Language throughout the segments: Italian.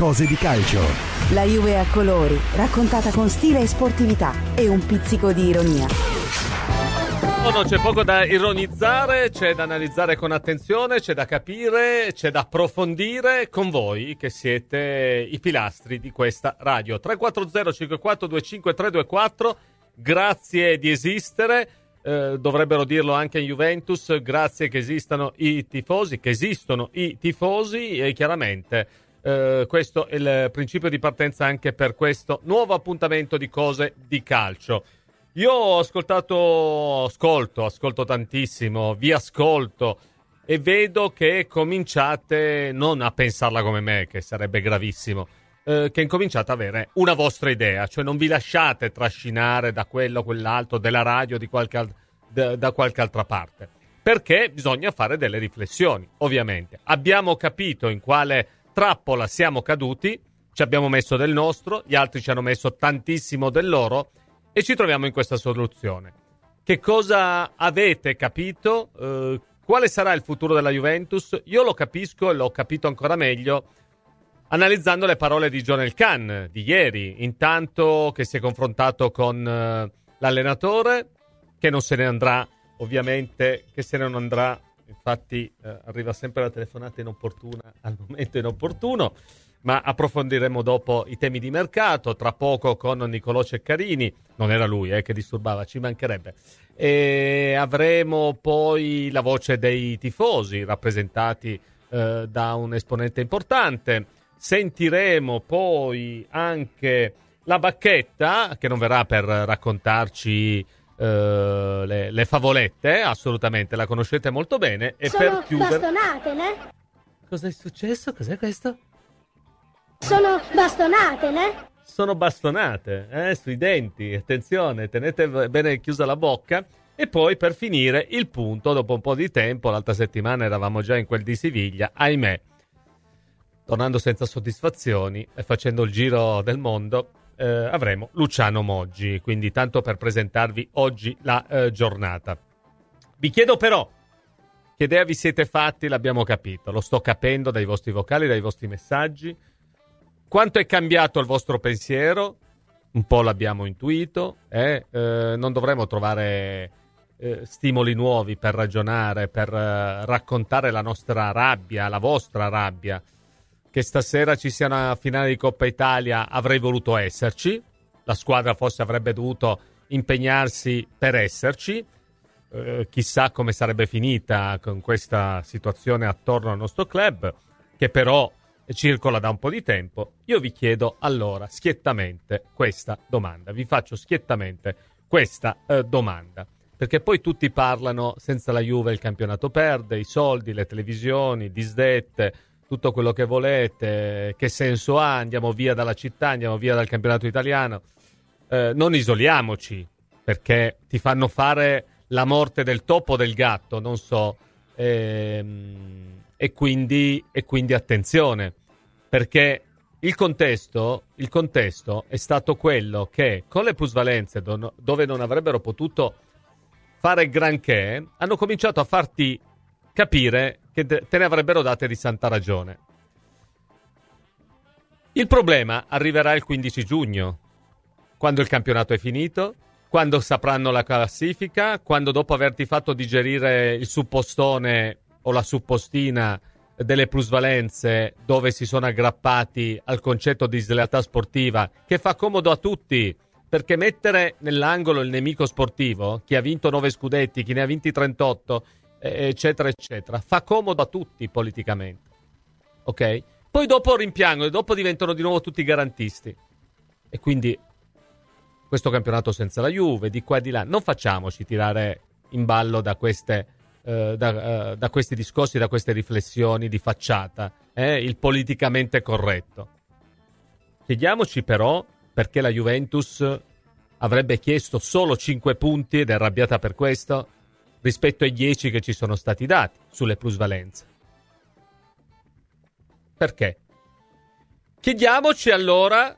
cose di calcio. La Juve a colori, raccontata con stile e sportività e un pizzico di ironia. No, c'è poco da ironizzare, c'è da analizzare con attenzione, c'è da capire, c'è da approfondire con voi che siete i pilastri di questa radio. 340-5425-324, grazie di esistere, dovrebbero dirlo anche in Juventus, grazie che esistono i tifosi, e chiaramente questo è il principio di partenza anche per questo nuovo appuntamento di cose di calcio. Io ho ascolto tantissimo, vi ascolto e vedo che cominciate non a pensarla come me, che sarebbe gravissimo, che incominciate ad avere una vostra idea, cioè non vi lasciate trascinare da quello, quell'altro, della radio, da qualche altra parte, perché bisogna fare delle riflessioni, ovviamente. Abbiamo capito in quale trappola siamo caduti, ci abbiamo messo del nostro, gli altri ci hanno messo tantissimo del loro, e ci troviamo in questa soluzione. Che cosa avete capito? Quale sarà il futuro della Juventus? Io lo capisco e l'ho capito ancora meglio analizzando le parole di John Elkann di ieri, intanto che si è confrontato con l'allenatore, che non se ne andrà, ovviamente, infatti arriva sempre la telefonata inopportuna al momento inopportuno, ma approfondiremo dopo i temi di mercato, tra poco con Nicolò Ceccarini, non era lui che disturbava, ci mancherebbe, e avremo poi la voce dei tifosi rappresentati da un esponente importante, sentiremo poi anche la Bacchetta, che non verrà per raccontarci le favolette, assolutamente, la conoscete molto bene, e sono per chiudere... bastonate, né? Cosa è successo? Cos'è questo? Sono bastonate, né? Sono bastonate, sui denti, attenzione, tenete bene chiusa la bocca. E poi per finire il punto, dopo un po' di tempo, l'altra settimana eravamo già in quel di Siviglia, ahimè, tornando senza soddisfazioni e facendo il giro del mondo, avremo Luciano Moggi, quindi tanto per presentarvi oggi la giornata. Vi chiedo però, che idea vi siete fatti? L'abbiamo capito, lo sto capendo dai vostri vocali, dai vostri messaggi. Quanto è cambiato il vostro pensiero? Un po' l'abbiamo intuito, non dovremo trovare stimoli nuovi per ragionare, per raccontare la nostra rabbia, la vostra rabbia. Che stasera ci sia una finale di Coppa Italia avrei voluto esserci, la squadra forse avrebbe dovuto impegnarsi per esserci, chissà come sarebbe finita con questa situazione attorno al nostro club, che però circola da un po' di tempo. Io vi chiedo allora schiettamente questa domanda, vi faccio schiettamente questa domanda, perché poi tutti parlano, senza la Juve il campionato perde, i soldi, le televisioni, disdette, tutto quello che volete, che senso ha, andiamo via dalla città, andiamo via dal campionato italiano. Non isoliamoci, perché ti fanno fare la morte del topo o del gatto, non so, e quindi attenzione, perché il contesto è stato quello che con le plusvalenze dove non avrebbero potuto fare granché, hanno cominciato a farti capire che te ne avrebbero date di santa ragione. Il problema arriverà il 15 giugno, quando il campionato è finito, quando sapranno la classifica, quando dopo averti fatto digerire il suppostone o la suppostina delle plusvalenze, dove si sono aggrappati al concetto di slealtà sportiva, che fa comodo a tutti, perché mettere nell'angolo il nemico sportivo, chi ha vinto 9 scudetti, chi ne ha vinti 38, eccetera eccetera, fa comodo a tutti politicamente, ok? Poi dopo rimpiangono e dopo diventano di nuovo tutti garantisti, e quindi questo campionato senza la Juve, di qua e di là, non facciamoci tirare in ballo da questi discorsi, da queste riflessioni di facciata, il politicamente corretto. Chiediamoci però perché la Juventus avrebbe chiesto solo 5 punti ed è arrabbiata per questo, rispetto ai 10 che ci sono stati dati sulle plusvalenze. Perché? Chiediamoci allora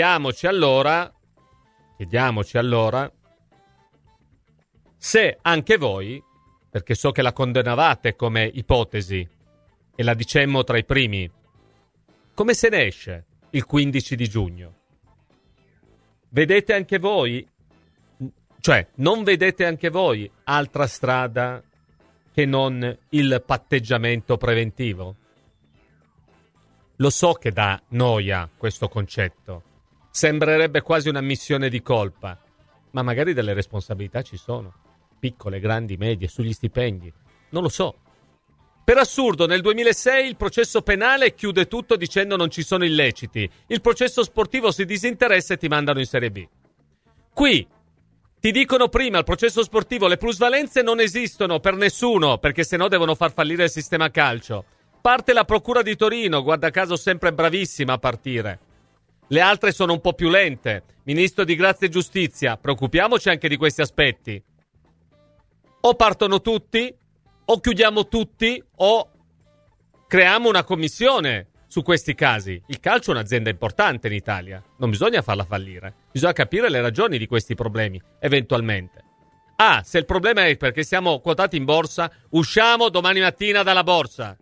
se anche voi, perché so che la condannavate come ipotesi e la dicemmo tra i primi, come se ne esce il 15 di giugno. Vedete anche voi, cioè non vedete anche voi altra strada che non il patteggiamento preventivo? Lo so che dà noia questo concetto, sembrerebbe quasi una missione di colpa, ma magari delle responsabilità ci sono, piccole, grandi, medie, sugli stipendi, non lo so. Per assurdo, nel 2006 il processo penale chiude tutto dicendo non ci sono illeciti, il processo sportivo si disinteressa e ti mandano in Serie B. Qui ti dicono prima, al processo sportivo le plusvalenze non esistono per nessuno, perché sennò devono far fallire il sistema calcio. Parte la Procura di Torino, guarda caso sempre bravissima a partire. Le altre sono un po' più lente. Ministro di Grazia e Giustizia, preoccupiamoci anche di questi aspetti. O partono tutti, o chiudiamo tutti, o creiamo una commissione su questi casi. Il calcio è un'azienda importante in Italia, non bisogna farla fallire. Bisogna capire le ragioni di questi problemi, eventualmente. Ah, se il problema è perché siamo quotati in borsa, usciamo domani mattina dalla borsa.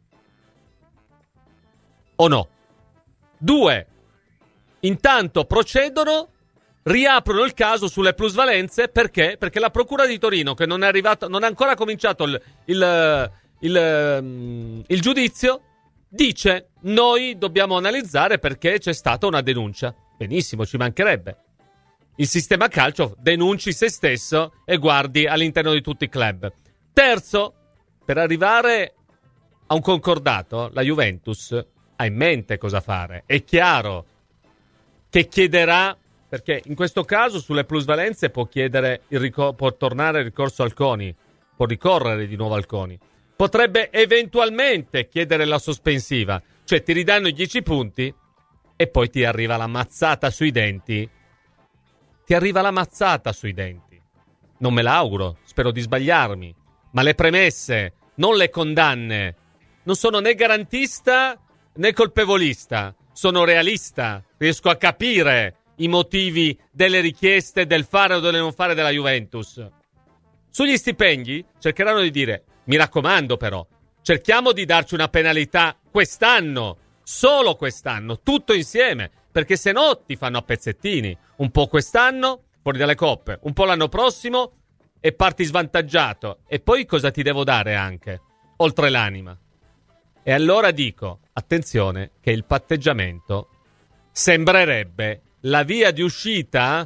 O no? 2. Intanto procedono, riaprono il caso sulle plusvalenze, perché? Perché la Procura di Torino, che non ha ancora cominciato il giudizio, dice noi dobbiamo analizzare perché c'è stata una denuncia. Benissimo, ci mancherebbe. Il sistema calcio denunci se stesso e guardi all'interno di tutti i club. Terzo, per arrivare a un concordato, la Juventus ha in mente cosa fare. È chiaro che chiederà, perché in questo caso sulle plusvalenze può chiedere può tornare il ricorso al CONI, può ricorrere di nuovo al CONI. Potrebbe eventualmente chiedere la sospensiva, cioè ti ridanno i 10 punti e poi ti arriva la mazzata sui denti. Ti arriva la mazzata sui denti. Non me l'auguro, spero di sbagliarmi, ma le premesse, non le condanne. Non sono né garantista né colpevolista, sono realista, riesco a capire i motivi delle richieste del fare o del non fare della Juventus. Sugli stipendi cercheranno di dire, mi raccomando però, cerchiamo di darci una penalità quest'anno, solo quest'anno, tutto insieme, perché se no ti fanno a pezzettini, un po' quest'anno, fuori dalle coppe, un po' l'anno prossimo e parti svantaggiato. E poi cosa ti devo dare anche, oltre l'anima? E allora dico, attenzione, che il patteggiamento sembrerebbe la via di uscita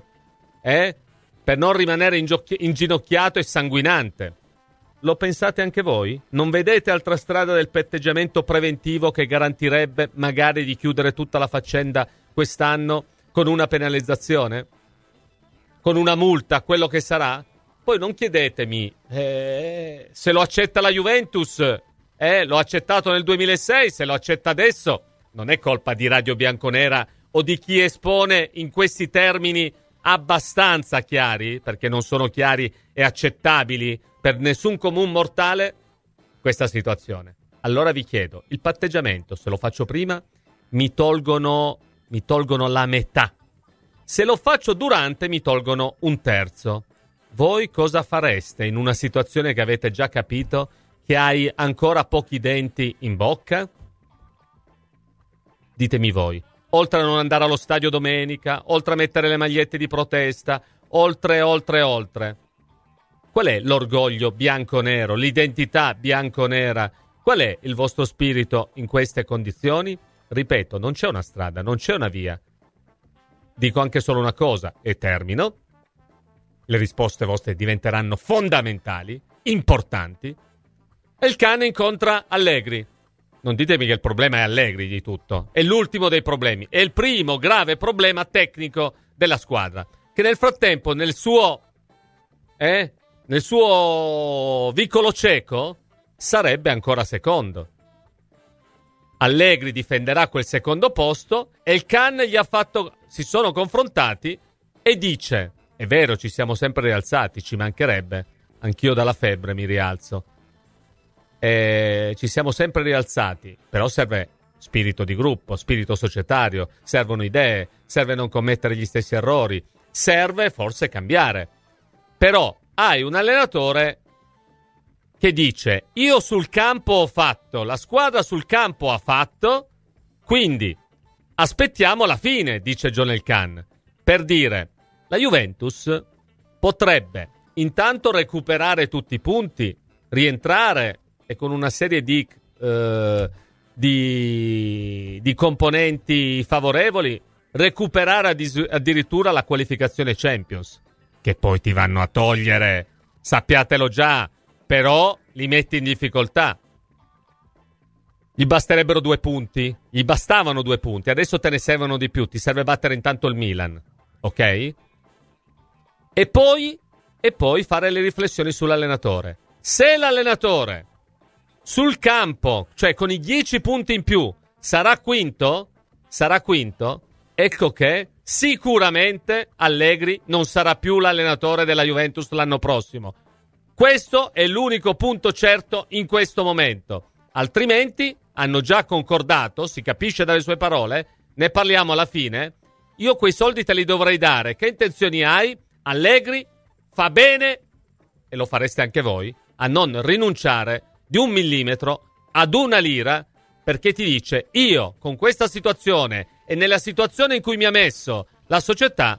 per non rimanere inginocchiato e sanguinante. Lo pensate anche voi? Non vedete altra strada del patteggiamento preventivo che garantirebbe magari di chiudere tutta la faccenda quest'anno con una penalizzazione? Con una multa, quello che sarà? Poi non chiedetemi se lo accetta la Juventus, l'ho accettato nel 2006, se lo accetta adesso non è colpa di Radio Bianconera o di chi espone in questi termini abbastanza chiari, perché non sono chiari e accettabili per nessun comune mortale, questa situazione. Allora vi chiedo, il patteggiamento, se lo faccio prima, mi tolgono la metà. Se lo faccio durante, mi tolgono un terzo. Voi cosa fareste in una situazione che avete già capito che hai ancora pochi denti in bocca? Ditemi voi. Oltre a non andare allo stadio domenica, oltre a mettere le magliette di protesta, oltre. Qual è l'orgoglio bianco-nero, l'identità bianco-nera? Qual è il vostro spirito in queste condizioni? Ripeto, non c'è una strada, non c'è una via. Dico anche solo una cosa, e termino. Le risposte vostre diventeranno fondamentali, importanti. E il cane incontra Allegri. Non ditemi che il problema è Allegri di tutto. È l'ultimo dei problemi. È il primo grave problema tecnico della squadra. Che nel frattempo, nel suo vicolo cieco, sarebbe ancora secondo. Allegri difenderà quel secondo posto e il Can si sono confrontati e dice: è vero, ci siamo sempre rialzati, ci mancherebbe, anch'io dalla febbre mi rialzo, ci siamo sempre rialzati, però serve spirito di gruppo, spirito societario, servono idee, serve non commettere gli stessi errori, serve forse cambiare. Però hai un allenatore che dice: io sul campo ho fatto, la squadra sul campo ha fatto, quindi aspettiamo la fine, dice John Elkann, per dire la Juventus potrebbe intanto recuperare tutti i punti, rientrare e con una serie di componenti favorevoli recuperare addirittura la qualificazione Champions, che poi ti vanno a togliere, sappiatelo già, però li metti in difficoltà. Gli basterebbero 2 punti, gli bastavano 2 punti, adesso te ne servono di più, ti serve battere intanto il Milan, ok? E poi fare le riflessioni sull'allenatore. Se l'allenatore sul campo, cioè con i 10 punti in più, sarà quinto, ecco che sicuramente Allegri non sarà più l'allenatore della Juventus l'anno prossimo. Questo è l'unico punto certo in questo momento. Altrimenti hanno già concordato, si capisce dalle sue parole, ne parliamo alla fine, io quei soldi te li dovrei dare. Che intenzioni hai? Allegri fa bene, e lo fareste anche voi, a non rinunciare di 1 millimetro ad 1 lira, perché ti dice: io con questa situazione e nella situazione in cui mi ha messo la società,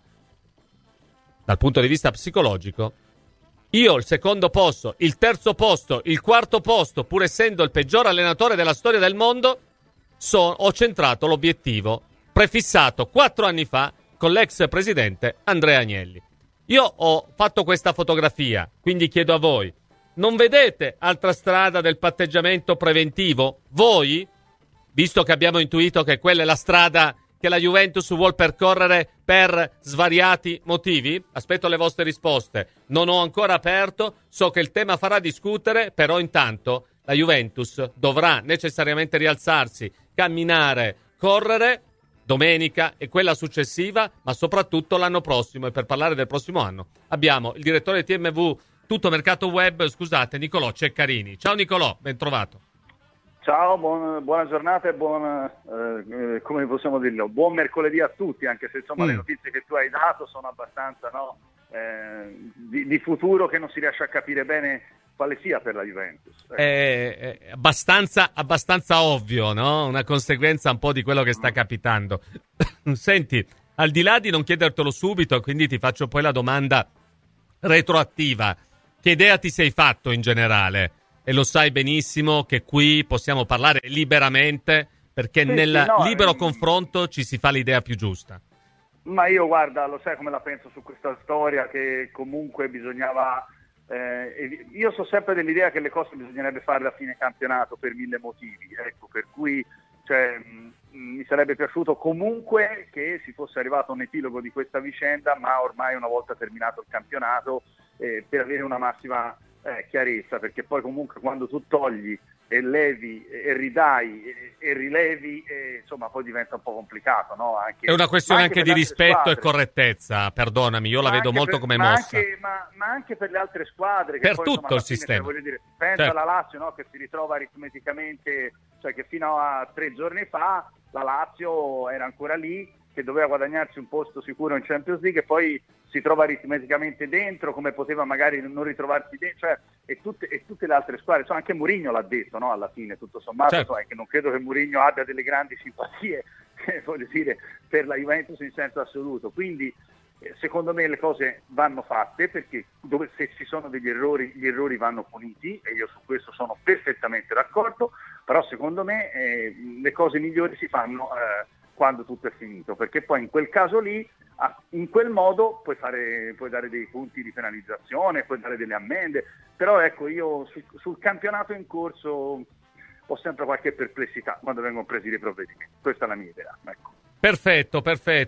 dal punto di vista psicologico, io il secondo posto, il terzo posto, il quarto posto, pur essendo il peggior allenatore della storia del mondo, ho centrato l'obiettivo prefissato 4 anni fa con l'ex presidente Andrea Agnelli. Io ho fatto questa fotografia, quindi chiedo a voi: non vedete altra strada del patteggiamento preventivo? Voi, visto che abbiamo intuito che quella è la strada che la Juventus vuol percorrere per svariati motivi? Aspetto le vostre risposte. Non ho ancora aperto, so che il tema farà discutere, però intanto la Juventus dovrà necessariamente rialzarsi, camminare, correre domenica e quella successiva, ma soprattutto l'anno prossimo. E per parlare del prossimo anno abbiamo il direttore di TMV Tutto Mercato Web, scusate, Nicolò Ceccarini. Ciao Nicolò, ben trovato. Ciao, buona giornata e come possiamo dirlo, buon mercoledì a tutti, anche se insomma le notizie che tu hai dato sono abbastanza di futuro, che non si riesce a capire bene quale sia per la Juventus. È abbastanza ovvio, no? Una conseguenza un po' di quello che sta capitando. Senti, al di là di non chiedertelo subito, quindi ti faccio poi la domanda retroattiva: che idea ti sei fatto in generale? E lo sai benissimo che qui possiamo parlare liberamente, perché libero confronto ci si fa l'idea più giusta. Ma io, guarda, lo sai come la penso su questa storia, che comunque bisognava... io so sempre dell'idea che le cose bisognerebbe farle a fine campionato per 1000 motivi, ecco, per cui mi sarebbe piaciuto comunque che si fosse arrivato a un epilogo di questa vicenda, ma ormai una volta terminato il campionato, per avere una massima chiarezza, perché poi comunque quando tu togli e levi e ridai e rilevi, insomma poi diventa un po' complicato, no? È una questione anche di rispetto e correttezza, perdonami, io la vedo molto come mossa. Ma anche per le altre squadre, per che poi, tutto insomma, il sistema. Voglio dire, pensa alla Lazio, no? Che si ritrova aritmeticamente, cioè che fino a 3 giorni fa la Lazio era ancora lì, che doveva guadagnarsi un posto sicuro in Champions League, e poi si trova aritmeticamente dentro, come poteva magari non ritrovarsi dentro, cioè, e tutte le altre squadre, insomma, anche Mourinho l'ha detto, no? Alla fine, tutto sommato, insomma, che non credo che Mourinho abbia delle grandi simpatie, voglio dire, per la Juventus in senso assoluto. Quindi secondo me le cose vanno fatte, perché se ci sono degli errori, gli errori vanno puniti, e io su questo sono perfettamente d'accordo, però secondo me le cose migliori si fanno quando tutto è finito, perché poi in quel caso lì, in quel modo puoi dare dei punti di penalizzazione, puoi dare delle ammende, però ecco, io sul campionato in corso ho sempre qualche perplessità quando vengono presi dei provvedimenti. Questa è la mia idea, ecco. Perfetto,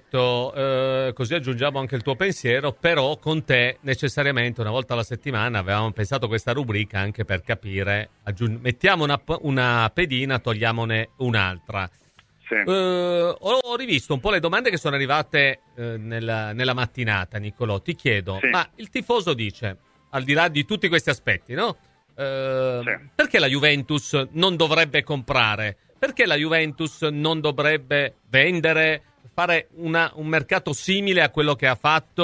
così aggiungiamo anche il tuo pensiero, però con te necessariamente una volta alla settimana avevamo pensato questa rubrica anche per capire, mettiamo una pedina, togliamone un'altra. Sì. Ho rivisto un po' le domande che sono arrivate nella mattinata, Nicolò. Ti chiedo, sì, ma il tifoso dice, al di là di tutti questi aspetti, no? Perché la Juventus non dovrebbe comprare? Perché la Juventus non dovrebbe vendere, fare un mercato simile a quello che ha fatto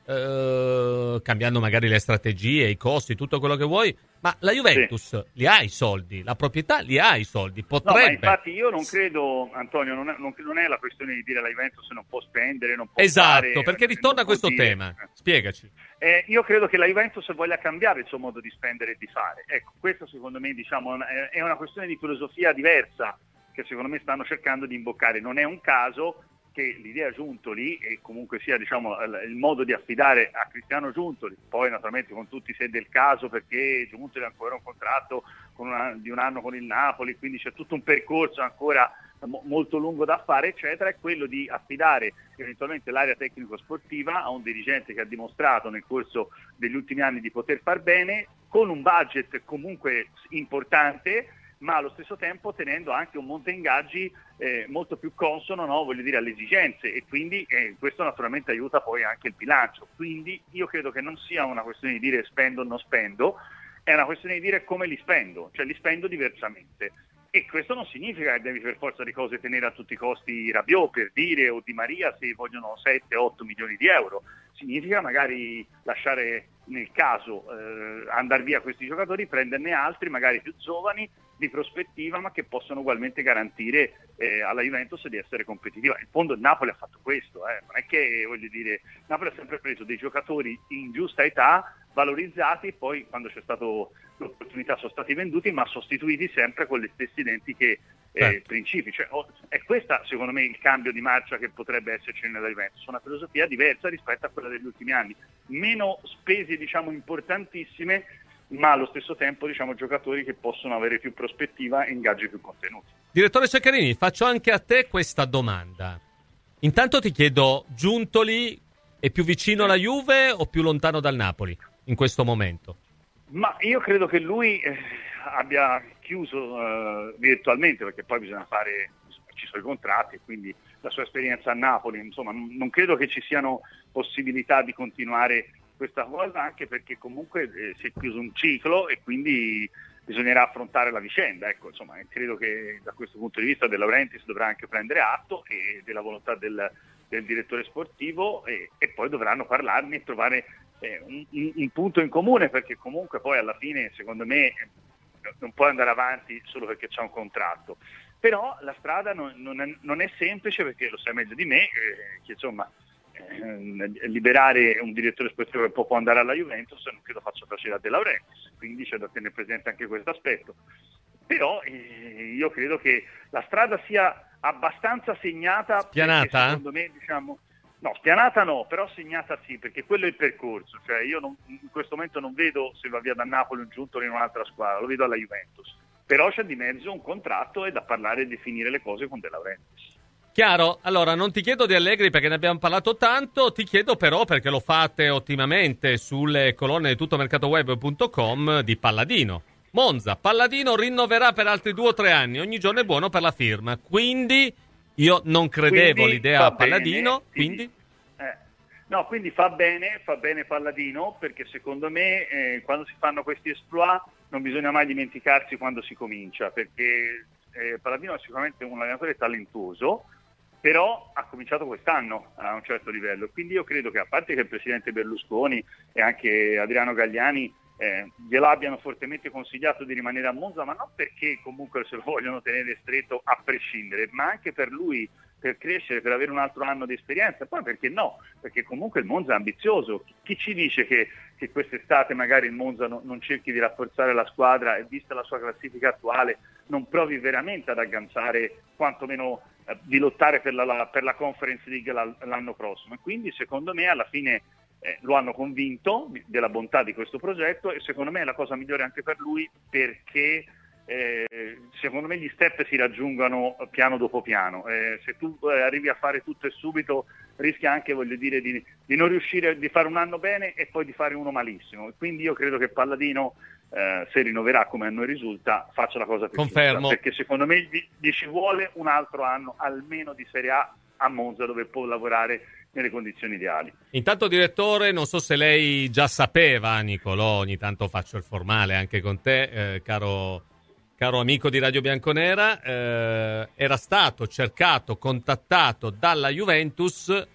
cambiando magari le strategie, i costi, tutto quello che vuoi, ma la Juventus li ha i soldi, la proprietà li ha i soldi, potrebbe. No, ma infatti io non credo, Antonio, non è la questione di dire la Juventus non può spendere, non può esatto, fare, perché ritorna a questo tema. Spiegaci. Io credo che la Juventus voglia cambiare il suo modo di spendere e di fare. Ecco, questo secondo me diciamo è una questione di filosofia diversa che secondo me stanno cercando di imboccare. Non è un caso che l'idea Giuntoli e comunque sia diciamo il modo di affidare a Cristiano Giuntoli, poi naturalmente con tutti i se del caso, perché Giuntoli ha ancora un contratto di un anno con il Napoli, quindi c'è tutto un percorso ancora molto lungo da fare, eccetera, è quello di affidare eventualmente l'area tecnico-sportiva a un dirigente che ha dimostrato nel corso degli ultimi anni di poter far bene, con un budget comunque importante, ma allo stesso tempo tenendo anche un monte ingaggi molto più consono, no? Voglio dire, alle esigenze, e quindi questo naturalmente aiuta poi anche il bilancio. Quindi io credo che non sia una questione di dire spendo o non spendo, è una questione di dire come li spendo, cioè li spendo diversamente. E questo non significa che devi per forza di cose tenere a tutti i costi Rabiot, per dire, o Di Maria se vogliono 7-8 milioni di euro. Significa magari lasciare, nel caso, andare via questi giocatori, prenderne altri, magari più giovani, di prospettiva, ma che possono ugualmente garantire alla Juventus di essere competitiva. In fondo il Napoli ha fatto questo, non è che, voglio dire, Napoli ha sempre preso dei giocatori in giusta età, valorizzati, e poi quando c'è stato l'opportunità sono stati venduti, ma sostituiti sempre con le stesse identiche principi. Cioè, è questa secondo me il cambio di marcia che potrebbe esserci nella Juventus, una filosofia diversa rispetto a quella degli ultimi anni, meno spese diciamo importantissime, ma allo stesso tempo diciamo giocatori che possono avere più prospettiva e ingaggi più contenuti. Direttore Ceccarini, faccio anche a te questa domanda. Intanto ti chiedo, Giuntoli è più vicino alla Juve o più lontano dal Napoli in questo momento? Ma io credo che lui abbia chiuso virtualmente, perché poi bisogna ci sono i contratti, e quindi la sua esperienza a Napoli, insomma, non credo che ci siano possibilità di continuare questa cosa, anche perché comunque si è chiuso un ciclo e quindi bisognerà affrontare la vicenda. Ecco, insomma, credo che da questo punto di vista De Laurentiis dovrà anche prendere atto e della volontà del direttore sportivo, e poi dovranno parlarne e trovare un punto in comune, perché comunque poi alla fine secondo me non può andare avanti solo perché c'è un contratto. Però la strada non è semplice, perché lo sai meglio di me che insomma liberare un direttore sportivo che può andare alla Juventus non credo faccia piacere a De Laurentiis, quindi c'è da tenere presente anche questo aspetto. Però io credo che la strada sia abbastanza segnata. Spianata? Secondo me, diciamo, no, spianata no, però segnata sì, perché quello è il percorso. Cioè io in questo momento non vedo se va via da Napoli un Giuntoli in un'altra squadra, lo vedo alla Juventus. Però c'è di mezzo un contratto e da parlare e definire le cose con De Laurentiis. Chiaro, allora non ti chiedo di Allegri perché ne abbiamo parlato tanto, ti chiedo però, perché lo fate ottimamente sulle colonne di tuttomercatoweb.com, di Palladino. Monza, Palladino rinnoverà per altri 2 o 3 anni, ogni giorno è buono per la firma, quindi io non credevo l'idea a Palladino, quindi... No, quindi fa bene Palladino, perché secondo me quando si fanno questi exploit non bisogna mai dimenticarsi quando si comincia, perché Palladino è sicuramente un allenatore talentuoso, però ha cominciato quest'anno a un certo livello, quindi io credo che, a parte che il presidente Berlusconi e anche Adriano Galliani gliel'abbiano fortemente consigliato di rimanere a Monza, ma non perché comunque se lo vogliono tenere stretto a prescindere, ma anche per lui, per crescere, per avere un altro anno di esperienza. Poi perché no? Perché comunque il Monza è ambizioso. Chi ci dice che quest'estate magari il Monza non cerchi di rafforzare la squadra e, vista la sua classifica attuale, non provi veramente ad agganciare, quantomeno di lottare per la Conference League l'anno prossimo. E quindi secondo me alla fine lo hanno convinto della bontà di questo progetto, e secondo me è la cosa migliore anche per lui, perché secondo me gli step si raggiungono piano dopo piano. Se tu arrivi a fare tutto e subito, rischia anche, voglio dire, di non riuscire, di fare un anno bene e poi di fare uno malissimo. E quindi io credo che Palladino, se rinnoverà come a noi risulta, faccia la cosa più confermo, giusta, perché secondo me gli ci vuole un altro anno almeno di Serie A Monza, dove può lavorare nelle condizioni ideali. Intanto, direttore, non so se lei già sapeva, Nicolò, ogni tanto faccio il formale anche con te, caro amico di Radio Bianconera, era stato cercato, contattato dalla Juventus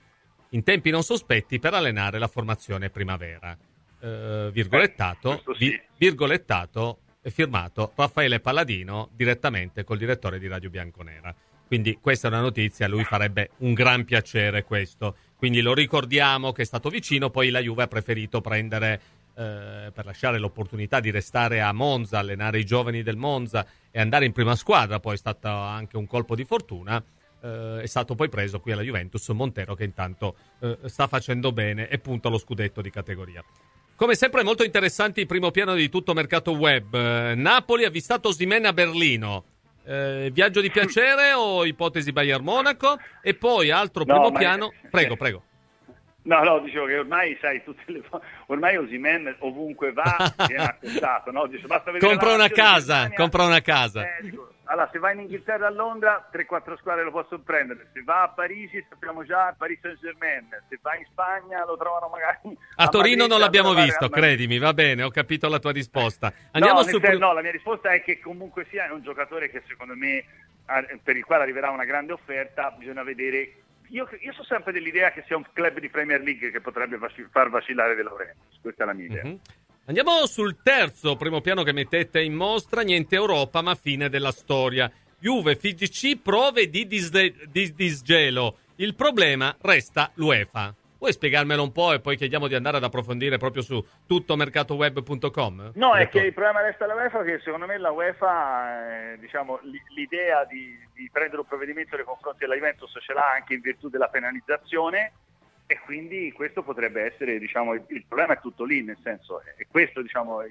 in tempi non sospetti per allenare la formazione primavera. Virgolettato, sì. Virgolettato è firmato Raffaele Palladino direttamente col direttore di Radio Bianconera. Quindi questa è una notizia, a lui farebbe un gran piacere questo. Quindi lo ricordiamo che è stato vicino, poi la Juve ha preferito prendere, per lasciare l'opportunità di restare a Monza, allenare i giovani del Monza e andare in prima squadra, poi è stato anche un colpo di fortuna, è stato poi preso qui alla Juventus Montero, che intanto sta facendo bene e punta allo scudetto di categoria. Come sempre molto interessanti il primo piano di Tutto Mercato Web. Napoli ha avvistato Osimhen a Berlino. Viaggio di piacere o ipotesi Bayern Monaco? E poi altro primo piano. Prego. No, dicevo che ormai sai ormai Osimhen ovunque va viene acquistato, no? Dice, basta vedere compra una casa. Dico, allora, se va in Inghilterra, a Londra, 3-4 squadre lo possono prendere. Se va a Parigi, sappiamo già Paris Saint-Germain. Se va in Spagna, lo trovano magari a Torino. Madrid, non l'abbiamo visto, credimi, va bene, ho capito la tua risposta. Andiamo no, la mia risposta è che comunque sia è un giocatore che secondo me, per il quale arriverà una grande offerta, bisogna vedere. Io sono sempre dell'idea che sia un club di Premier League che potrebbe far vacillare De Laurentiis. Questa è la mia idea. Mm-hmm. Andiamo sul terzo primo piano che mettete in mostra. Niente Europa, ma fine della storia. Juve, FIGC, prove di disgelo. Il problema resta l'UEFA. Puoi spiegarmelo un po' e poi chiediamo di andare ad approfondire proprio su tuttomercatoweb.com? No, è che il problema resta la UEFA, che secondo me la UEFA, l'idea di prendere un provvedimento nei confronti della Juventus ce l'ha anche in virtù della penalizzazione, e quindi questo potrebbe essere, il problema è tutto lì, nel senso, è questo,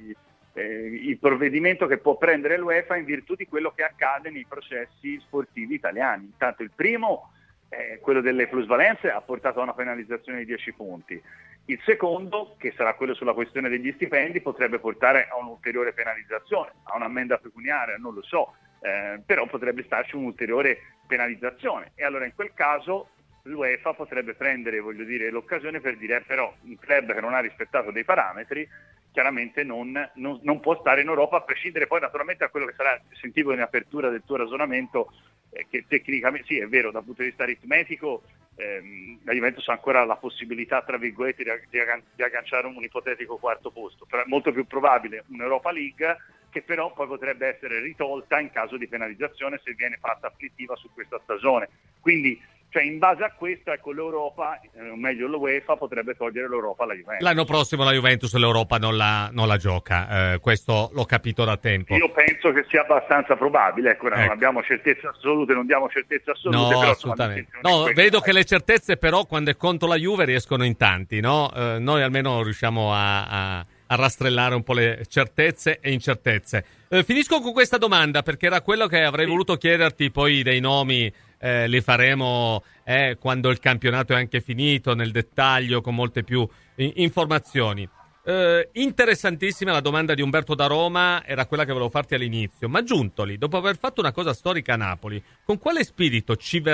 il provvedimento che può prendere l'UEFA in virtù di quello che accade nei processi sportivi italiani. Intanto il primo, quello delle plusvalenze, ha portato a una penalizzazione di 10 punti. Il secondo, che sarà quello sulla questione degli stipendi, potrebbe portare a un'ulteriore penalizzazione, a un'ammenda pecuniaria, non lo so, però potrebbe starci un'ulteriore penalizzazione, e allora in quel caso l'UEFA potrebbe prendere, l'occasione per dire però un club che non ha rispettato dei parametri chiaramente non può stare in Europa, a prescindere poi naturalmente da quello che sarà, sentivo in apertura del tuo ragionamento, che tecnicamente sì, è vero, dal punto di vista aritmetico la Juventus ha ancora la possibilità, tra virgolette, di agganciare un ipotetico quarto posto, però è molto più probabile un'Europa League, che però poi potrebbe essere ritolta in caso di penalizzazione se viene fatta afflittiva su questa stagione. Quindi in base a questo, l'Europa, o meglio l'UEFA, potrebbe togliere l'Europa alla Juventus. L'anno prossimo la Juventus l'Europa non la gioca, questo l'ho capito da tempo. Io penso che sia abbastanza probabile, non abbiamo certezze assolute, non diamo certezze assolute. No, però, assolutamente. Vedo che le certezze però quando è contro la Juve riescono in tanti, no? Noi almeno riusciamo a rastrellare un po' le certezze e incertezze. Finisco con questa domanda, perché era quello che avrei voluto chiederti, poi dei nomi li faremo quando il campionato è anche finito, nel dettaglio, con molte più informazioni. Interessantissima la domanda di Umberto da Roma, era quella che volevo farti all'inizio. Ma Giuntoli, dopo aver fatto una cosa storica a Napoli, con quale spirito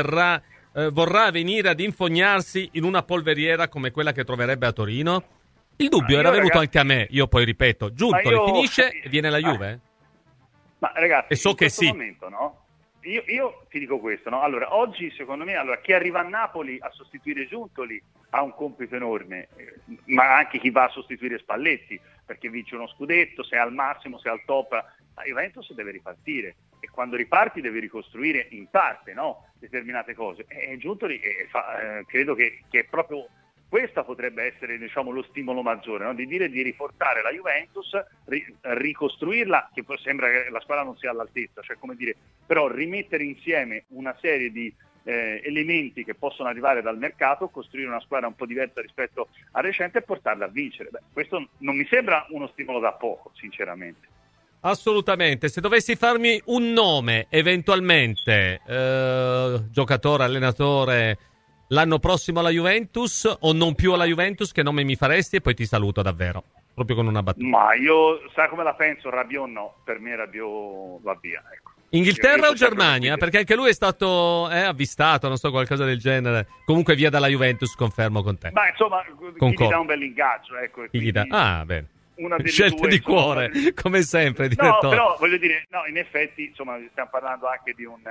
vorrà venire ad infognarsi in una polveriera come quella che troverebbe a Torino? Il dubbio era venuto anche a me, io poi ripeto, Giuntoli finisce e viene la Juve? Ma ragazzi, e so che sì. Momento, no? Io ti dico questo, no? Allora, oggi secondo me chi arriva a Napoli a sostituire Giuntoli ha un compito enorme, ma anche chi va a sostituire Spalletti, perché vince uno scudetto, se è al massimo, se è al top, la Juventus deve ripartire, e quando riparti devi ricostruire in parte, no? Determinate cose. E Giuntoli credo che proprio questa potrebbe essere, lo stimolo maggiore, no? Di riportare la Juventus, ricostruirla, che poi sembra che la squadra non sia all'altezza, però rimettere insieme una serie di elementi che possono arrivare dal mercato, costruire una squadra un po' diversa rispetto al recente e portarla a vincere. Questo non mi sembra uno stimolo da poco, sinceramente. Assolutamente. Se dovessi farmi un nome, eventualmente, giocatore, allenatore, l'anno prossimo alla Juventus o non più alla Juventus, che nome mi faresti? E poi ti saluto davvero, proprio con una battuta. Ma io, sai come la penso, Rabiot no, per me Rabiot va via, ecco. Inghilterra o Germania? Perché anche lui è stato avvistato, non so, qualcosa del genere. Comunque via dalla Juventus, confermo con te. Ma insomma, chi gli dà un bel ingaggio, ecco. Chi gli dà? Ah, bene. Una delle scelte due, di cuore, come sempre, direttore. No, però voglio dire, in effetti, insomma, stiamo parlando anche di un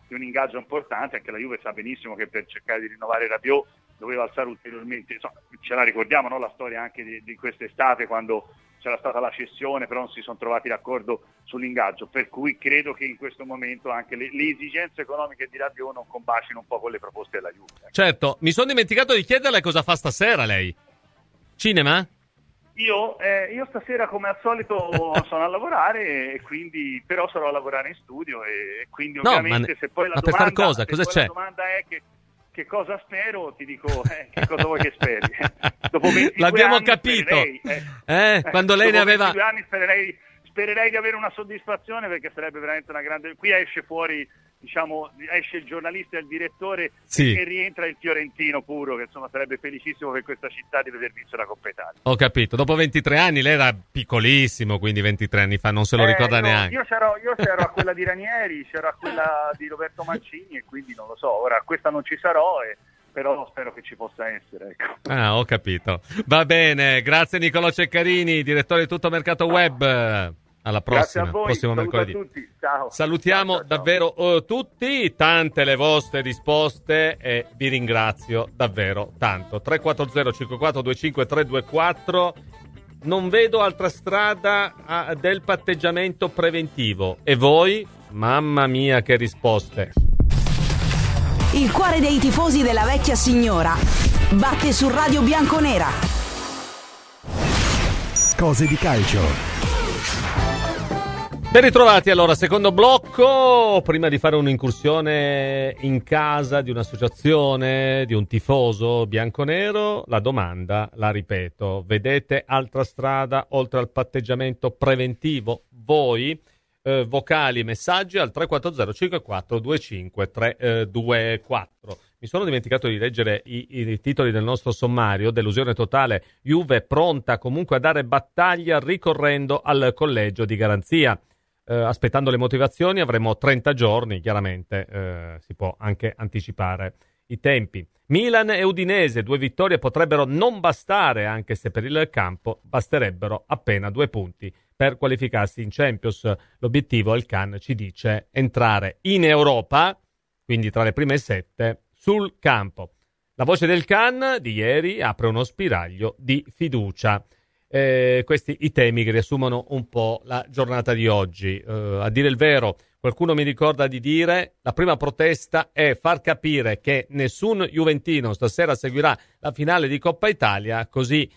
un ingaggio importante. Anche la Juve sa benissimo che per cercare di rinnovare Rabiot doveva alzare ulteriormente, insomma, ce la ricordiamo, no? La storia anche di quest'estate, quando c'era stata la cessione, però non si sono trovati d'accordo sull'ingaggio, per cui credo che in questo momento anche le esigenze economiche di Rabiot non combacino un po' con le proposte della Juve. Certo, mi sono dimenticato di chiederle cosa fa stasera lei. Cinema? Io stasera, come al solito, sono a lavorare, e quindi però sarò a lavorare in studio, e quindi ovviamente se poi la domanda, per far cosa? Cosa c'è? La domanda è che cosa spero, ti dico che cosa vuoi che speri. Dopo 22 l'abbiamo anni capito. Spererei, quando lei ne aveva 22 anni spererei di avere una soddisfazione, perché sarebbe veramente una grande. Qui esce fuori, diciamo, esce il giornalista e il direttore, sì, e rientra il fiorentino puro, che insomma sarebbe felicissimo per questa città di veder vincere la Coppa Italia. Ho capito. Dopo 23 anni, lei era piccolissimo, quindi 23 anni fa non se lo ricorda neanche. Io c'ero a quella di Ranieri, c'ero a quella di Roberto Mancini, e quindi non lo so, ora a questa non ci sarò, però spero che ci possa essere, ecco. Ho capito. Va bene, grazie Nicolò Ceccarini, direttore di Tutto Mercato Web. Alla prossima, grazie a voi, prossimo mercoledì. A tutti. Ciao. Salutiamo ciao. davvero tutti, tante le vostre risposte, e vi ringrazio davvero tanto. 340 54 25 324. Non vedo altra strada del patteggiamento preventivo. E voi? Mamma mia, che risposte. Il cuore dei tifosi della vecchia signora batte su Radio Bianconera. Cose di calcio. Ben ritrovati, allora, secondo blocco. Prima di fare un'incursione in casa di un'associazione, di un tifoso bianconero, la domanda, la ripeto: vedete altra strada oltre al patteggiamento preventivo? Voi, vocali, messaggi al 340 54 25 324. Mi sono dimenticato di leggere i titoli del nostro sommario. Delusione totale, Juve pronta comunque a dare battaglia ricorrendo al collegio di garanzia. Aspettando le motivazioni avremo 30 giorni, chiaramente si può anche anticipare i tempi. Milan e Udinese, 2 vittorie potrebbero non bastare, anche se per il campo basterebbero appena 2 punti per qualificarsi in Champions. L'obiettivo, il CAN ci dice, entrare in Europa, quindi tra le prime 7 sul campo. La voce del CAN di ieri apre uno spiraglio di fiducia. Questi i temi che riassumono un po' la giornata di oggi. A dire il vero, qualcuno mi ricorda di dire: la prima protesta è far capire che nessun juventino stasera seguirà la finale di Coppa Italia, così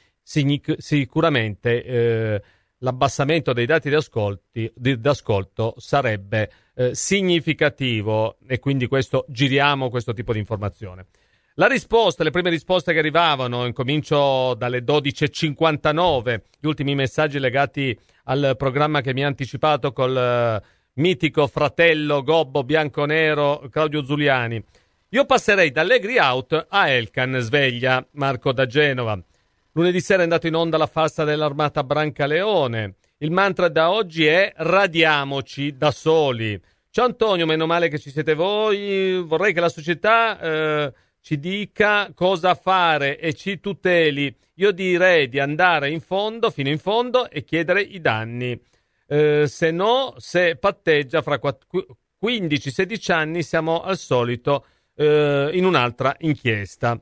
sicuramente l'abbassamento dei dati di ascolto sarebbe significativo, e quindi giriamo questo tipo di informazione. La risposta, le prime risposte che arrivavano, incomincio dalle 12.59, gli ultimi messaggi legati al programma che mi ha anticipato col mitico fratello gobbo bianconero Claudio Zuliani. Io passerei da Allegri out a Elkan sveglia, Marco da Genova. Lunedì sera è andato in onda la farsa dell'Armata Brancaleone. Il mantra da oggi è radiamoci da soli. Ciao Antonio, meno male che ci siete voi, vorrei che la società ci dica cosa fare e ci tuteli. Io direi di andare fino in fondo e chiedere i danni. Se no, se patteggia fra 15-16 anni siamo al solito in un'altra inchiesta.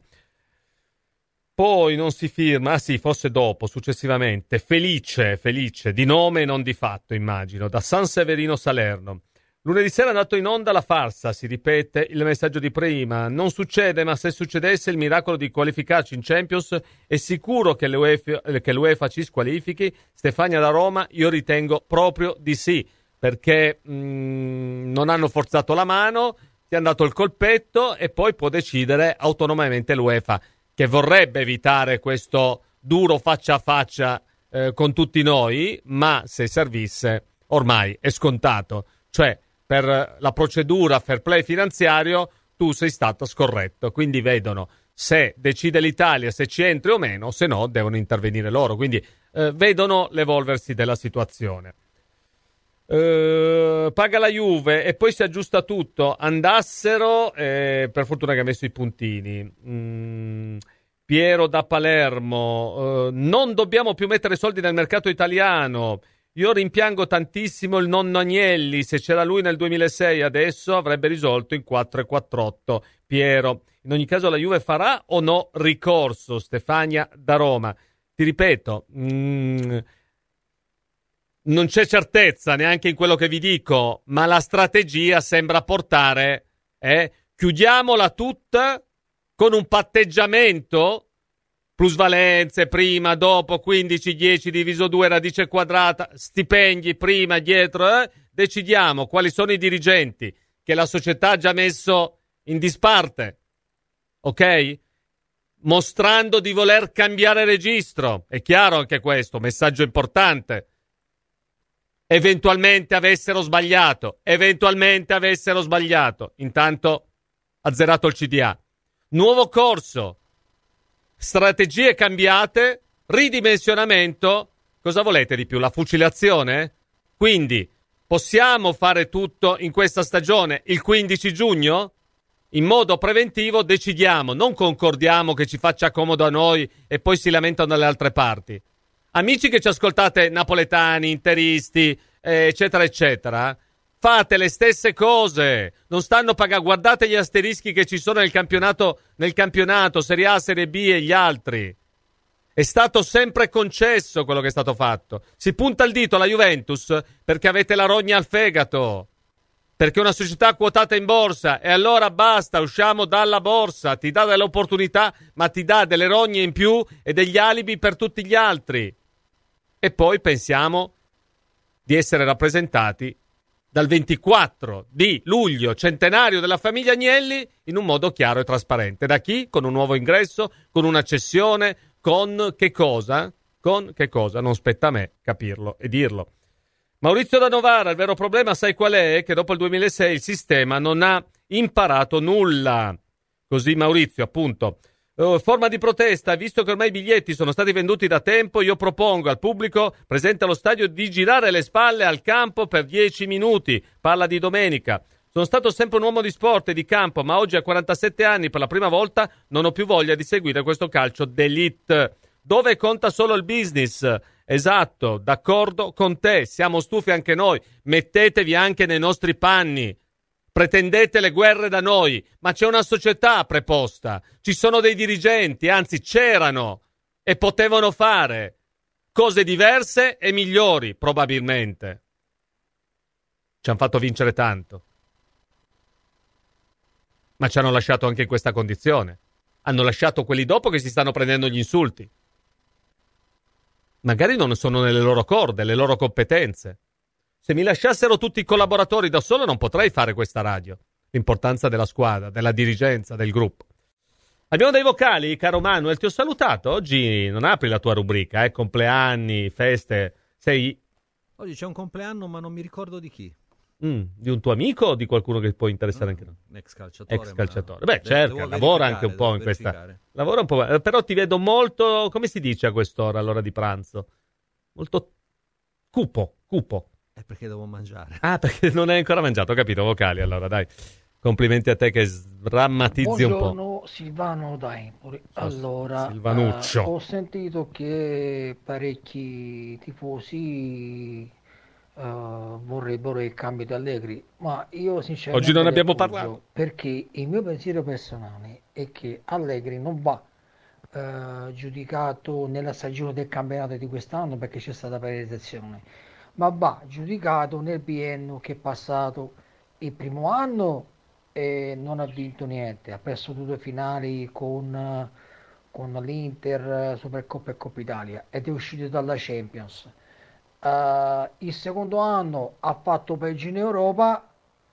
Poi non si firma, forse dopo, successivamente, Felice, di nome e non di fatto, immagino, da San Severino Salerno. Lunedì sera è andato in onda la farsa, si ripete il messaggio di prima. Non succede, ma se succedesse il miracolo di qualificarci in Champions, è sicuro che l'UEFA ci squalifichi. Stefania da Roma, io ritengo proprio di sì, perché non hanno forzato la mano, ti hanno dato il colpetto e poi può decidere autonomamente l'UEFA, che vorrebbe evitare questo duro faccia a faccia con tutti noi, ma se servisse ormai è scontato. Cioè, per la procedura fair play finanziario tu sei stato scorretto, quindi vedono se decide l'Italia se ci entri o meno, se no devono intervenire loro, quindi vedono l'evolversi della situazione. Paga la Juve e poi si aggiusta tutto, andassero, per fortuna che ha messo i puntini. Piero da Palermo, non dobbiamo più mettere soldi nel mercato italiano. Io rimpiango tantissimo il nonno Agnelli, se c'era lui nel 2006 adesso avrebbe risolto in 4-4-8. Piero, in ogni caso la Juve farà o no ricorso? Stefania da Roma. Ti ripeto, non c'è certezza neanche in quello che vi dico, ma la strategia sembra portare, chiudiamola tutta con un patteggiamento, plusvalenze, prima, dopo, 15, 10 diviso 2, radice quadrata, stipendi, prima, dietro, decidiamo quali sono i dirigenti che la società ha già messo in disparte, ok? Mostrando di voler cambiare registro, è chiaro anche questo, messaggio importante. Eventualmente avessero sbagliato, intanto azzerato il CDA. Nuovo corso, strategie cambiate, ridimensionamento. Cosa volete di più? La fucilazione? Quindi possiamo fare tutto in questa stagione il 15 giugno? In modo preventivo decidiamo, non concordiamo che ci faccia comodo a noi e poi si lamentano dalle altre parti. Amici che ci ascoltate, napoletani, interisti, eccetera, eccetera, fate le stesse cose, non stanno pagando. Guardate gli asterischi che ci sono nel campionato, Serie A, Serie B e gli altri. È stato sempre concesso quello che è stato fatto. Si punta il dito alla Juventus perché avete la rogna al fegato, perché è una società quotata in borsa, e allora basta, usciamo dalla borsa. Ti dà delle opportunità, ma ti dà delle rogne in più e degli alibi per tutti gli altri. E poi pensiamo di essere rappresentati dal 24 di luglio, centenario della famiglia Agnelli, in un modo chiaro e trasparente. Da chi? Con un nuovo ingresso, con una cessione, con che cosa? Con che cosa? Non spetta a me capirlo e dirlo. Maurizio da Novara, il vero problema sai qual è? Che dopo il 2006 il sistema non ha imparato nulla. Così Maurizio, appunto. Forma di protesta, visto che ormai i biglietti sono stati venduti da tempo, io propongo al pubblico presente allo stadio di girare le spalle al campo per 10 minuti. Parla di domenica. Sono stato sempre un uomo di sport e di campo, ma oggi a 47 anni per la prima volta non ho più voglia di seguire questo calcio d'élite, dove conta solo il business. Esatto, d'accordo con te, siamo stufi anche noi, mettetevi anche nei nostri panni. Pretendete le guerre da noi, ma c'è una società preposta, ci sono dei dirigenti, anzi c'erano e potevano fare cose diverse e migliori, probabilmente. Ci hanno fatto vincere tanto, ma ci hanno lasciato anche in questa condizione. Hanno lasciato quelli dopo che si stanno prendendo gli insulti. Magari non sono nelle loro corde, le loro competenze. Se mi lasciassero tutti i collaboratori da solo non potrei fare questa radio. L'importanza della squadra, della dirigenza, del gruppo. Abbiamo dei vocali, caro Manuel, ti ho salutato. Oggi non apri la tua rubrica, compleanni, feste. Oggi c'è un compleanno ma non mi ricordo di chi. Di un tuo amico o di qualcuno che può interessare anche noi? Ex calciatore. Beh, cerca, lavora anche un po' in questa. Lavora un po', però ti vedo molto, come si dice a quest'ora, all'ora di pranzo? Molto cupo. È perché devo mangiare. Ah, perché non hai ancora mangiato, ho capito, vocali, allora dai. Complimenti a te che sdrammatizzi un po'. Buongiorno Silvano da Empoli. Allora, Silvanuccio. ho sentito che parecchi tifosi vorrebbero il cambio di Allegri, ma io sinceramente oggi non abbiamo parlato, perché il mio pensiero personale è che Allegri non va giudicato nella stagione del campionato di quest'anno perché c'è stata pareggiazione, ma va giudicato nel biennio che è passato. Il primo anno non ha vinto niente, ha perso 2 finali con l'Inter, Supercoppa e Coppa Italia, ed è uscito dalla Champions. Il secondo anno ha fatto peggio in Europa,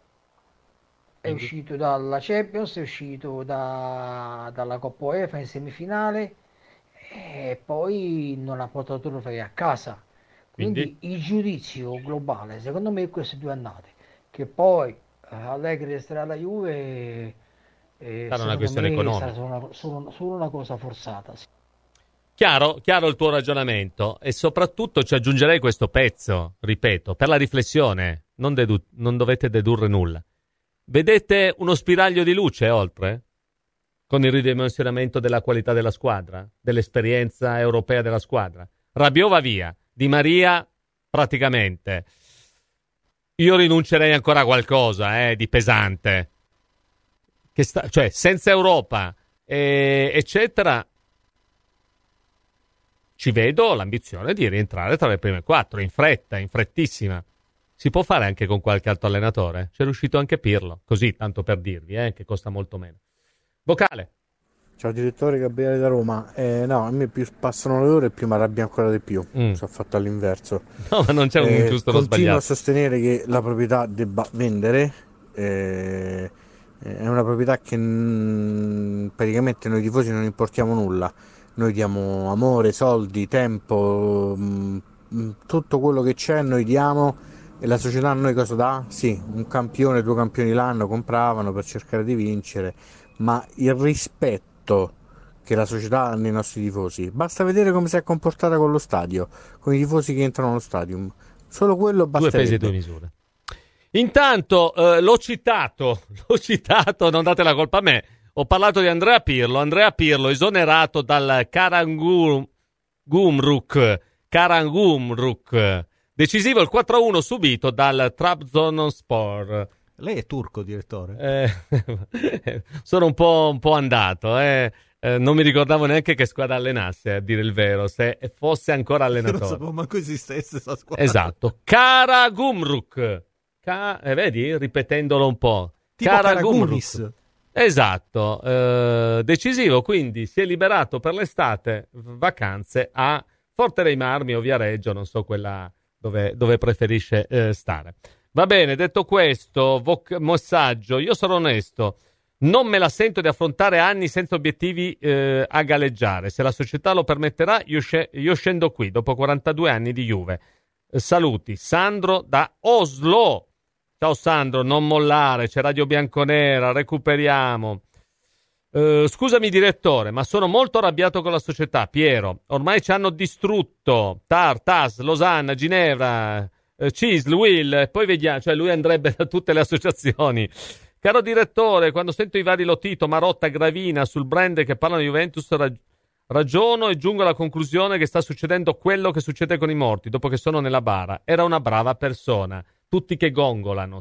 è uscito dalla Champions, è uscito dalla Coppa UEFA in semifinale e poi non ha portato trofei a casa. Quindi il giudizio globale secondo me è queste 2 annate, che poi Allegri resterà alla Juve sarà una questione economica, sarà solo una cosa forzata. Sì. Chiaro il tuo ragionamento, e soprattutto ci aggiungerei questo pezzo, ripeto, per la riflessione, non dovete dedurre nulla. Vedete uno spiraglio di luce oltre? Con il ridimensionamento della qualità della squadra, dell'esperienza europea della squadra. Rabiot va via, Di Maria praticamente, io rinuncerei ancora a qualcosa di pesante. Cioè, senza Europa, eccetera, ci vedo l'ambizione di rientrare tra le prime 4, in fretta, in frettissima. Si può fare anche con qualche altro allenatore? C'è riuscito anche Pirlo, così, tanto per dirvi, che costa molto meno. Vocale. Ciao direttore, Gabriele da Roma. No, a me più passano le ore più mi arrabbio ancora di più. Ci ho fatto all'inverso. No, ma non c'è un giusto o Continuo sbagliato. a sostenere che la proprietà debba vendere. È una proprietà che praticamente noi tifosi non importiamo nulla. Noi diamo amore, soldi, tempo, tutto quello che c'è noi diamo. E la società a noi cosa dà? Sì, un campione, 2 campioni l'anno compravano per cercare di vincere, ma il rispetto che la società ha nei nostri tifosi, basta vedere come si è comportata con lo stadio, con i tifosi che entrano allo stadium, solo quello basta. 2 pesi e 2 misure. Intanto l'ho citato, non date la colpa a me, ho parlato di Andrea Pirlo esonerato dal Karagümrük, decisivo il 4-1 subito dal Trabzonspor. Lei è turco, direttore? Sono un po' andato, non mi ricordavo neanche che squadra allenasse, a dire il vero, se fosse ancora allenatore. Non sapevo manco esistesse questa squadra. Esatto, Karagümrük. Vedi, ripetendolo un po'. Tipo Karagünis. Esatto, decisivo, quindi si è liberato per l'estate, vacanze a Forte dei Marmi o Viareggio, non so quella dove preferisce stare. Va bene, detto questo, messaggio, io sono onesto, non me la sento di affrontare anni senza obiettivi a galleggiare. Se la società lo permetterà, io scendo qui, dopo 42 anni di Juve. Saluti, Sandro da Oslo. Ciao Sandro, non mollare, c'è Radio Bianconera, recuperiamo. Scusami direttore, ma sono molto arrabbiato con la società, Piero. Ormai ci hanno distrutto TAS, Losanna, Ginevra, CISL, Will, e poi vediamo, cioè lui andrebbe da tutte le associazioni. Caro direttore, quando sento i vari Lotito, Marotta, Gravina sul brand che parlano di Juventus, ragiono e giungo alla conclusione che sta succedendo quello che succede con i morti dopo che sono nella bara. Era una brava persona. Tutti che gongolano.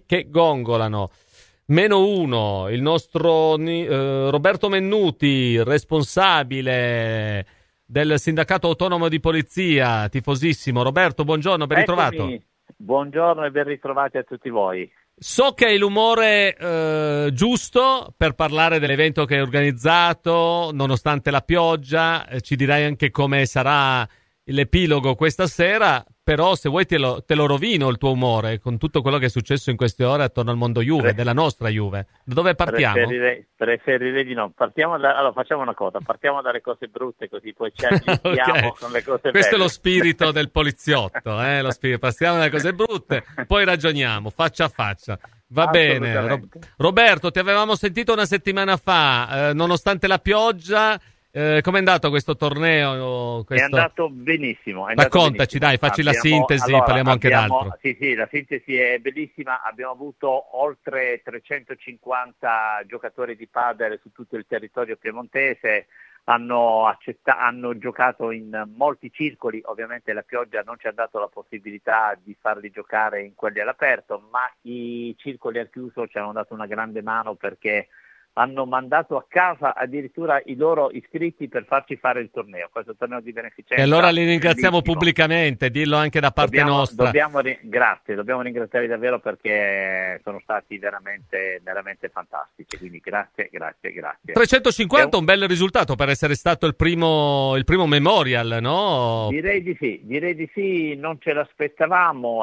-1, il nostro Roberto Mennuti, responsabile del sindacato autonomo di polizia, tifosissimo. Roberto, buongiorno, ben ritrovato. Eccomi. Buongiorno e ben ritrovati a tutti voi. So che hai l'umore giusto per parlare dell'evento che hai organizzato, nonostante la pioggia, ci dirai anche come sarà l'epilogo questa sera, però se vuoi te lo rovino il tuo umore con tutto quello che è successo in queste ore attorno al mondo Juve, della nostra Juve. Da dove partiamo? Preferirei di no. Allora facciamo una cosa, partiamo dalle cose brutte così poi ci aggiungiamo con le cose belle. Questo è lo spirito del poliziotto, passiamo dalle cose brutte, poi ragioniamo faccia a faccia. Va bene. Roberto, ti avevamo sentito una settimana fa, nonostante la pioggia. Com'è andato questo torneo? È andato benissimo. Raccontaci, dai, facci la sintesi, parliamo anche d'altro. Sì, la sintesi è bellissima. Abbiamo avuto oltre 350 giocatori di padel su tutto il territorio piemontese. Hanno giocato in molti circoli, ovviamente la pioggia non ci ha dato la possibilità di farli giocare in quelli all'aperto, ma i circoli al chiuso ci hanno dato una grande mano perché hanno mandato a casa addirittura i loro iscritti per farci fare il torneo, questo torneo di beneficenza. E allora li ringraziamo pubblicamente, dillo anche da parte nostra. Dobbiamo ringraziarli davvero perché sono stati veramente, veramente fantastici, quindi grazie. 350 un bel risultato per essere stato il primo memorial, no? Direi di sì, non ce l'aspettavamo,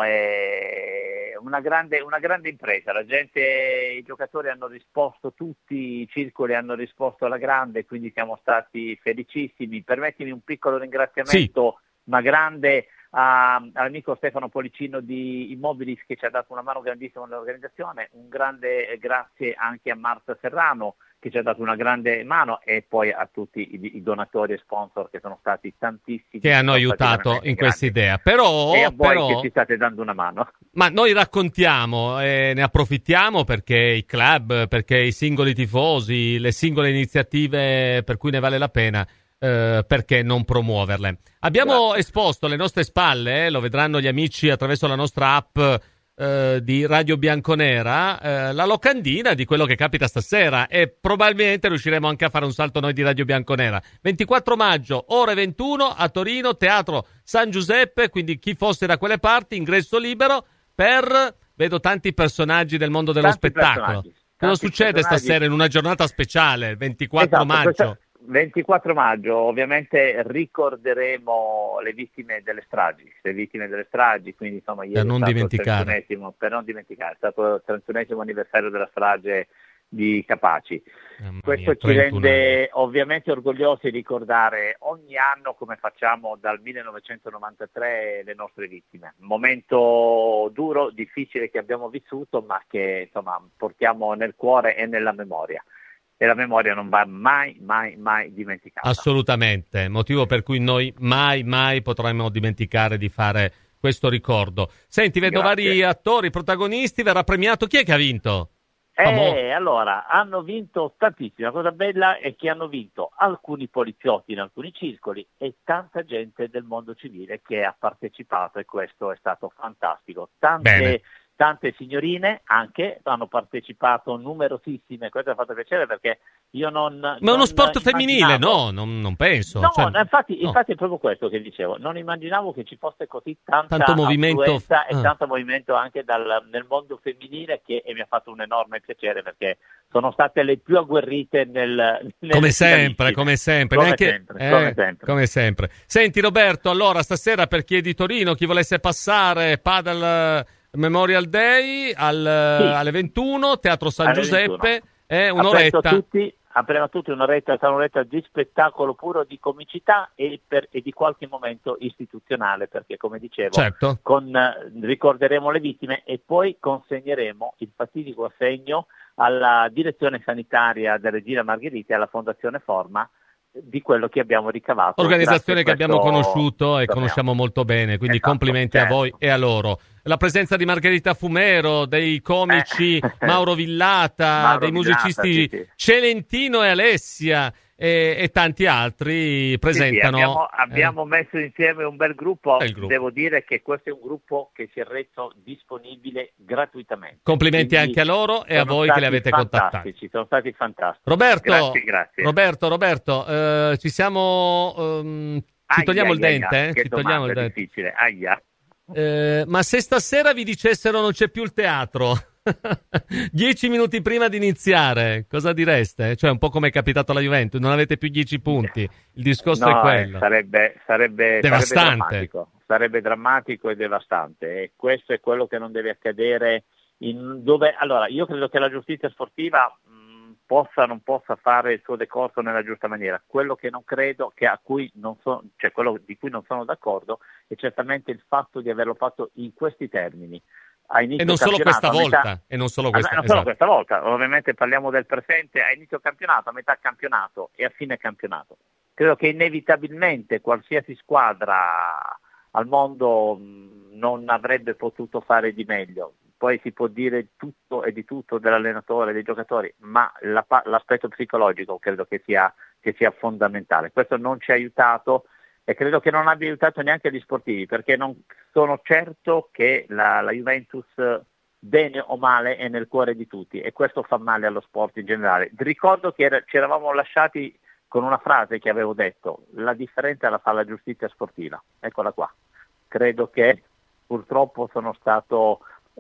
è una grande impresa, i giocatori hanno risposto tutti, i circoli hanno risposto alla grande, quindi siamo stati felicissimi. Permettimi un piccolo ringraziamento, ma grande, all'amico Stefano Policino di Immobilis che ci ha dato una mano grandissima nell'organizzazione, un grande grazie anche a Marta Serrano che ci ha dato una grande mano e poi a tutti i donatori e sponsor che sono stati tantissimi. Che hanno aiutato in questa idea. Però, e a voi che ci state dando una mano. Ma noi raccontiamo e ne approfittiamo perché i club, perché i singoli tifosi, le singole iniziative per cui ne vale la pena, perché non promuoverle? Abbiamo esposto le nostre spalle, lo vedranno gli amici attraverso la nostra app di Radio Bianconera, la locandina di quello che capita stasera, e probabilmente riusciremo anche a fare un salto noi di Radio Bianconera. 24 maggio, ore 21 a Torino, Teatro San Giuseppe, quindi chi fosse da quelle parti, ingresso libero vedo tanti personaggi del mondo dello spettacolo. Cosa succede stasera in una giornata speciale, 24 maggio? 24 maggio, ovviamente ricorderemo le vittime delle stragi, quindi insomma ieri per non dimenticare, è stato il 31esimo anniversario della strage di Capaci. Questo ci rende ovviamente orgogliosi di ricordare ogni anno, come facciamo dal 1993, le nostre vittime. Un momento duro, difficile che abbiamo vissuto, ma che insomma portiamo nel cuore e nella memoria. E la memoria non va mai dimenticata. Assolutamente, motivo per cui noi mai potremo dimenticare di fare questo ricordo. Senti, vedo vari attori, protagonisti, verrà premiato. Chi è che ha vinto? Allora, hanno vinto tantissimi. La cosa bella è che hanno vinto alcuni poliziotti in alcuni circoli e tanta gente del mondo civile che ha partecipato, e questo è stato fantastico. Tante signorine anche hanno partecipato, numerosissime. Questo mi ha fatto piacere perché io non. Ma è uno sport femminile? No, non penso. No, infatti è proprio questo che dicevo. Non immaginavo che ci fosse così tanto movimento e tanto movimento anche nel mondo femminile, e mi ha fatto un enorme piacere perché sono state le più agguerrite come sempre. Come sempre. Senti Roberto, allora stasera per chi è di Torino, chi volesse passare Padel Memorial Day alle 21, Teatro San Giuseppe, un'oretta. Apriamo tutti un'oretta di spettacolo puro, di comicità e di qualche momento istituzionale, perché come dicevo, certo, ricorderemo le vittime e poi consegneremo il fatidico assegno alla direzione sanitaria della Regina Margherita e alla Fondazione Forma di quello che abbiamo ricavato. Organizzazione che abbiamo conosciuto e conosciamo molto bene, quindi complimenti a voi e a loro. La presenza di Margherita Fumero, dei comici Mauro Villata, dei musicisti Celentino e Alessia e tanti altri presentano. Abbiamo messo insieme un bel gruppo. Devo dire che questo è un gruppo che si è reso disponibile gratuitamente. Complimenti anche a loro e a voi che li avete contattati. Sono stati fantastici. Roberto, grazie. Roberto, ci siamo. Ci togliamo il dente? Ci togliamo il dente. Difficile. Ma se stasera vi dicessero non c'è più il teatro 10 minuti prima di iniziare, cosa direste? Cioè un po' come è capitato alla Juventus, non avete più 10 punti, il discorso è quello. Sarebbe devastante. Sarebbe drammatico e devastante, e questo è quello che non deve accadere allora io credo che la giustizia sportiva possa o non possa fare il suo decorso nella giusta maniera. Quello che non credo, quello di cui non sono d'accordo, è certamente il fatto di averlo fatto in questi termini. E non solo questa volta. Questa volta, ovviamente parliamo del presente, a inizio campionato, a metà campionato e a fine campionato. Credo che inevitabilmente qualsiasi squadra al mondo non avrebbe potuto fare di meglio. Poi si può dire tutto e di tutto dell'allenatore, dei giocatori, ma l'aspetto psicologico credo che sia fondamentale. Questo non ci ha aiutato e credo che non abbia aiutato neanche gli sportivi, perché non sono certo che la Juventus, bene o male, è nel cuore di tutti, e questo fa male allo sport in generale. Ricordo che ci eravamo lasciati con una frase che avevo detto: la differenza la fa la giustizia sportiva. Eccola qua. Credo che purtroppo sono stato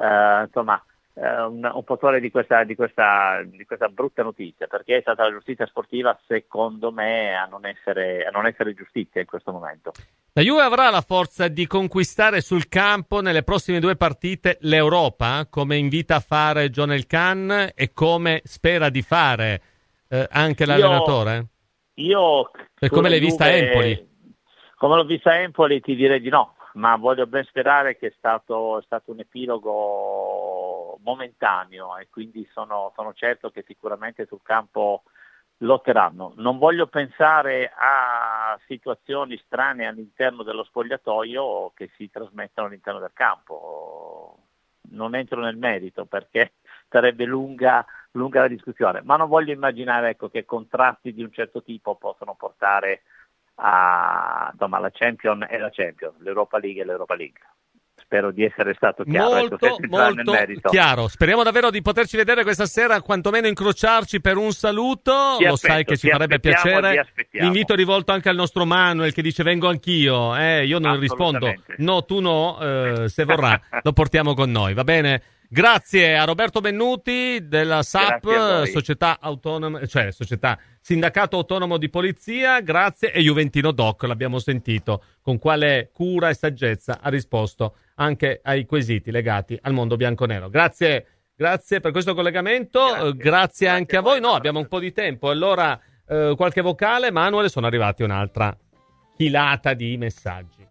un fattore di questa brutta notizia, perché è stata la giustizia sportiva, secondo me, a non essere giustizia in questo momento. La Juve avrà la forza di conquistare sul campo nelle prossime 2 partite l'Europa, come invita a fare John Elkann e come spera di fare anche l'allenatore? Io come l'hai vista a Empoli? Come l'ho vista a Empoli ti direi di no, ma voglio ben sperare che è stato un epilogo momentaneo, e quindi sono certo che sicuramente sul campo lotteranno. Non voglio pensare a situazioni strane all'interno dello spogliatoio che si trasmettono all'interno del campo. Non entro nel merito perché sarebbe lunga la discussione, ma non voglio immaginare che contrasti di un certo tipo possono portare insomma, la Champions è la Champions, l'Europa League è l'Europa League. Spero di essere stato chiaro. Molto chiaro. Speriamo davvero di poterci vedere questa sera, quantomeno incrociarci per un saluto. Sai che ci farebbe piacere. L'invito è rivolto anche al nostro Manuel, che dice vengo anch'io. Io non rispondo no, tu no, se vorrà lo portiamo con noi, va bene? Grazie a Roberto Bennuti della SAP, società Sindacato Autonomo di Polizia, grazie, e Juventino Doc, l'abbiamo sentito, con quale cura e saggezza ha risposto anche ai quesiti legati al mondo bianconero. Grazie per questo collegamento, grazie anche a voi. No, abbiamo un po' di tempo, allora qualche vocale. Manuel, sono arrivati un'altra filata di messaggi.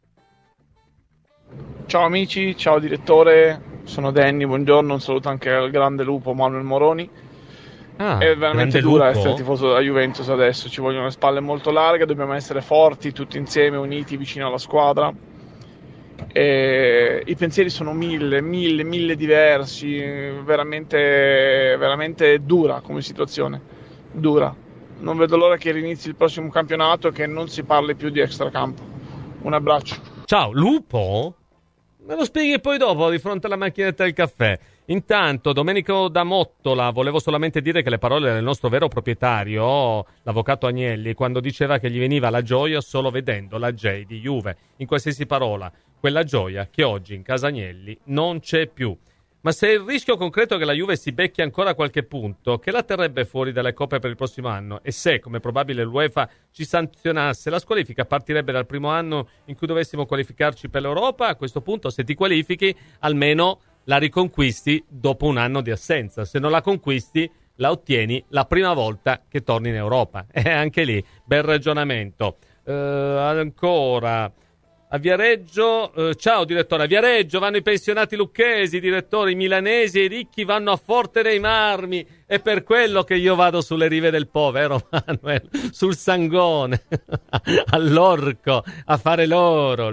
Ciao amici, ciao direttore, sono Danny, buongiorno, un saluto anche al grande lupo Manuel Moroni. È veramente dura essere tifoso della Juventus adesso, ci vogliono le spalle molto larghe, dobbiamo essere forti tutti insieme, uniti vicino alla squadra. I pensieri sono mille diversi, veramente dura come situazione, dura. Non vedo l'ora che rinizi il prossimo campionato e che non si parli più di extracampo. Un abbraccio. Ciao, lupo? Me lo spieghi poi dopo, di fronte alla macchinetta del caffè. Intanto, Domenico da Mottola, volevo solamente dire che le parole del nostro vero proprietario, l'avvocato Agnelli, quando diceva che gli veniva la gioia solo vedendo la J di Juve, in qualsiasi parola, quella gioia che oggi in casa Agnelli non c'è più. Ma se il rischio concreto è che la Juve si becchi ancora qualche punto, che la terrebbe fuori dalle coppe per il prossimo anno? E se, come probabile, l'UEFA ci sanzionasse, la squalifica partirebbe dal primo anno in cui dovessimo qualificarci per l'Europa? A questo punto, se ti qualifichi, almeno la riconquisti dopo un anno di assenza. Se non la conquisti, la ottieni la prima volta che torni in Europa. E anche lì, bel ragionamento. Ancora... A Viareggio, ciao direttore, a Viareggio vanno i pensionati lucchesi, direttore, i milanesi e i ricchi vanno a Forte dei Marmi, è per quello che io vado sulle rive del Po, vero Manuel? Sul Sangone, all'Orco, a fare l'oro.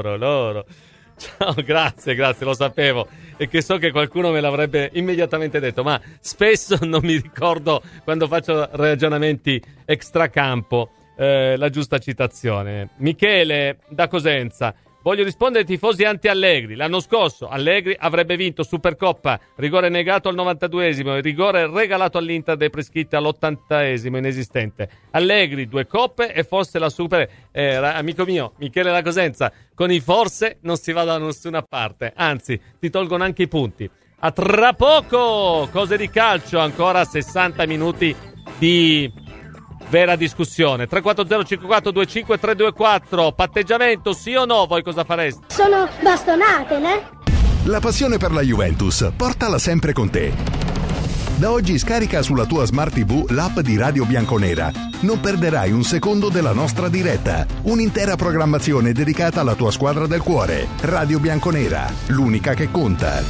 Ciao, grazie, lo sapevo, e che so che qualcuno me l'avrebbe immediatamente detto, ma spesso non mi ricordo quando faccio ragionamenti extracampo. La giusta citazione. Michele da Cosenza, voglio rispondere ai tifosi anti-Allegri. L'anno scorso Allegri avrebbe vinto Supercoppa, rigore negato al 92esimo e rigore regalato all'Inter dei prescritti all'80esimo, inesistente. Allegri 2 coppe e forse la super. Amico mio Michele da Cosenza, con i forse non si va da nessuna parte, anzi ti tolgono anche i punti. A tra poco, cose di calcio, ancora 60 minuti di vera discussione. 340-54-25-324. Patteggiamento, sì o no? Voi cosa fareste? Sono bastonate, né? La passione per la Juventus, portala sempre con te. Da oggi scarica sulla tua Smart TV l'app di Radio Bianconera. Non perderai un secondo della nostra diretta. Un'intera programmazione dedicata alla tua squadra del cuore. Radio Bianconera, l'unica che conta.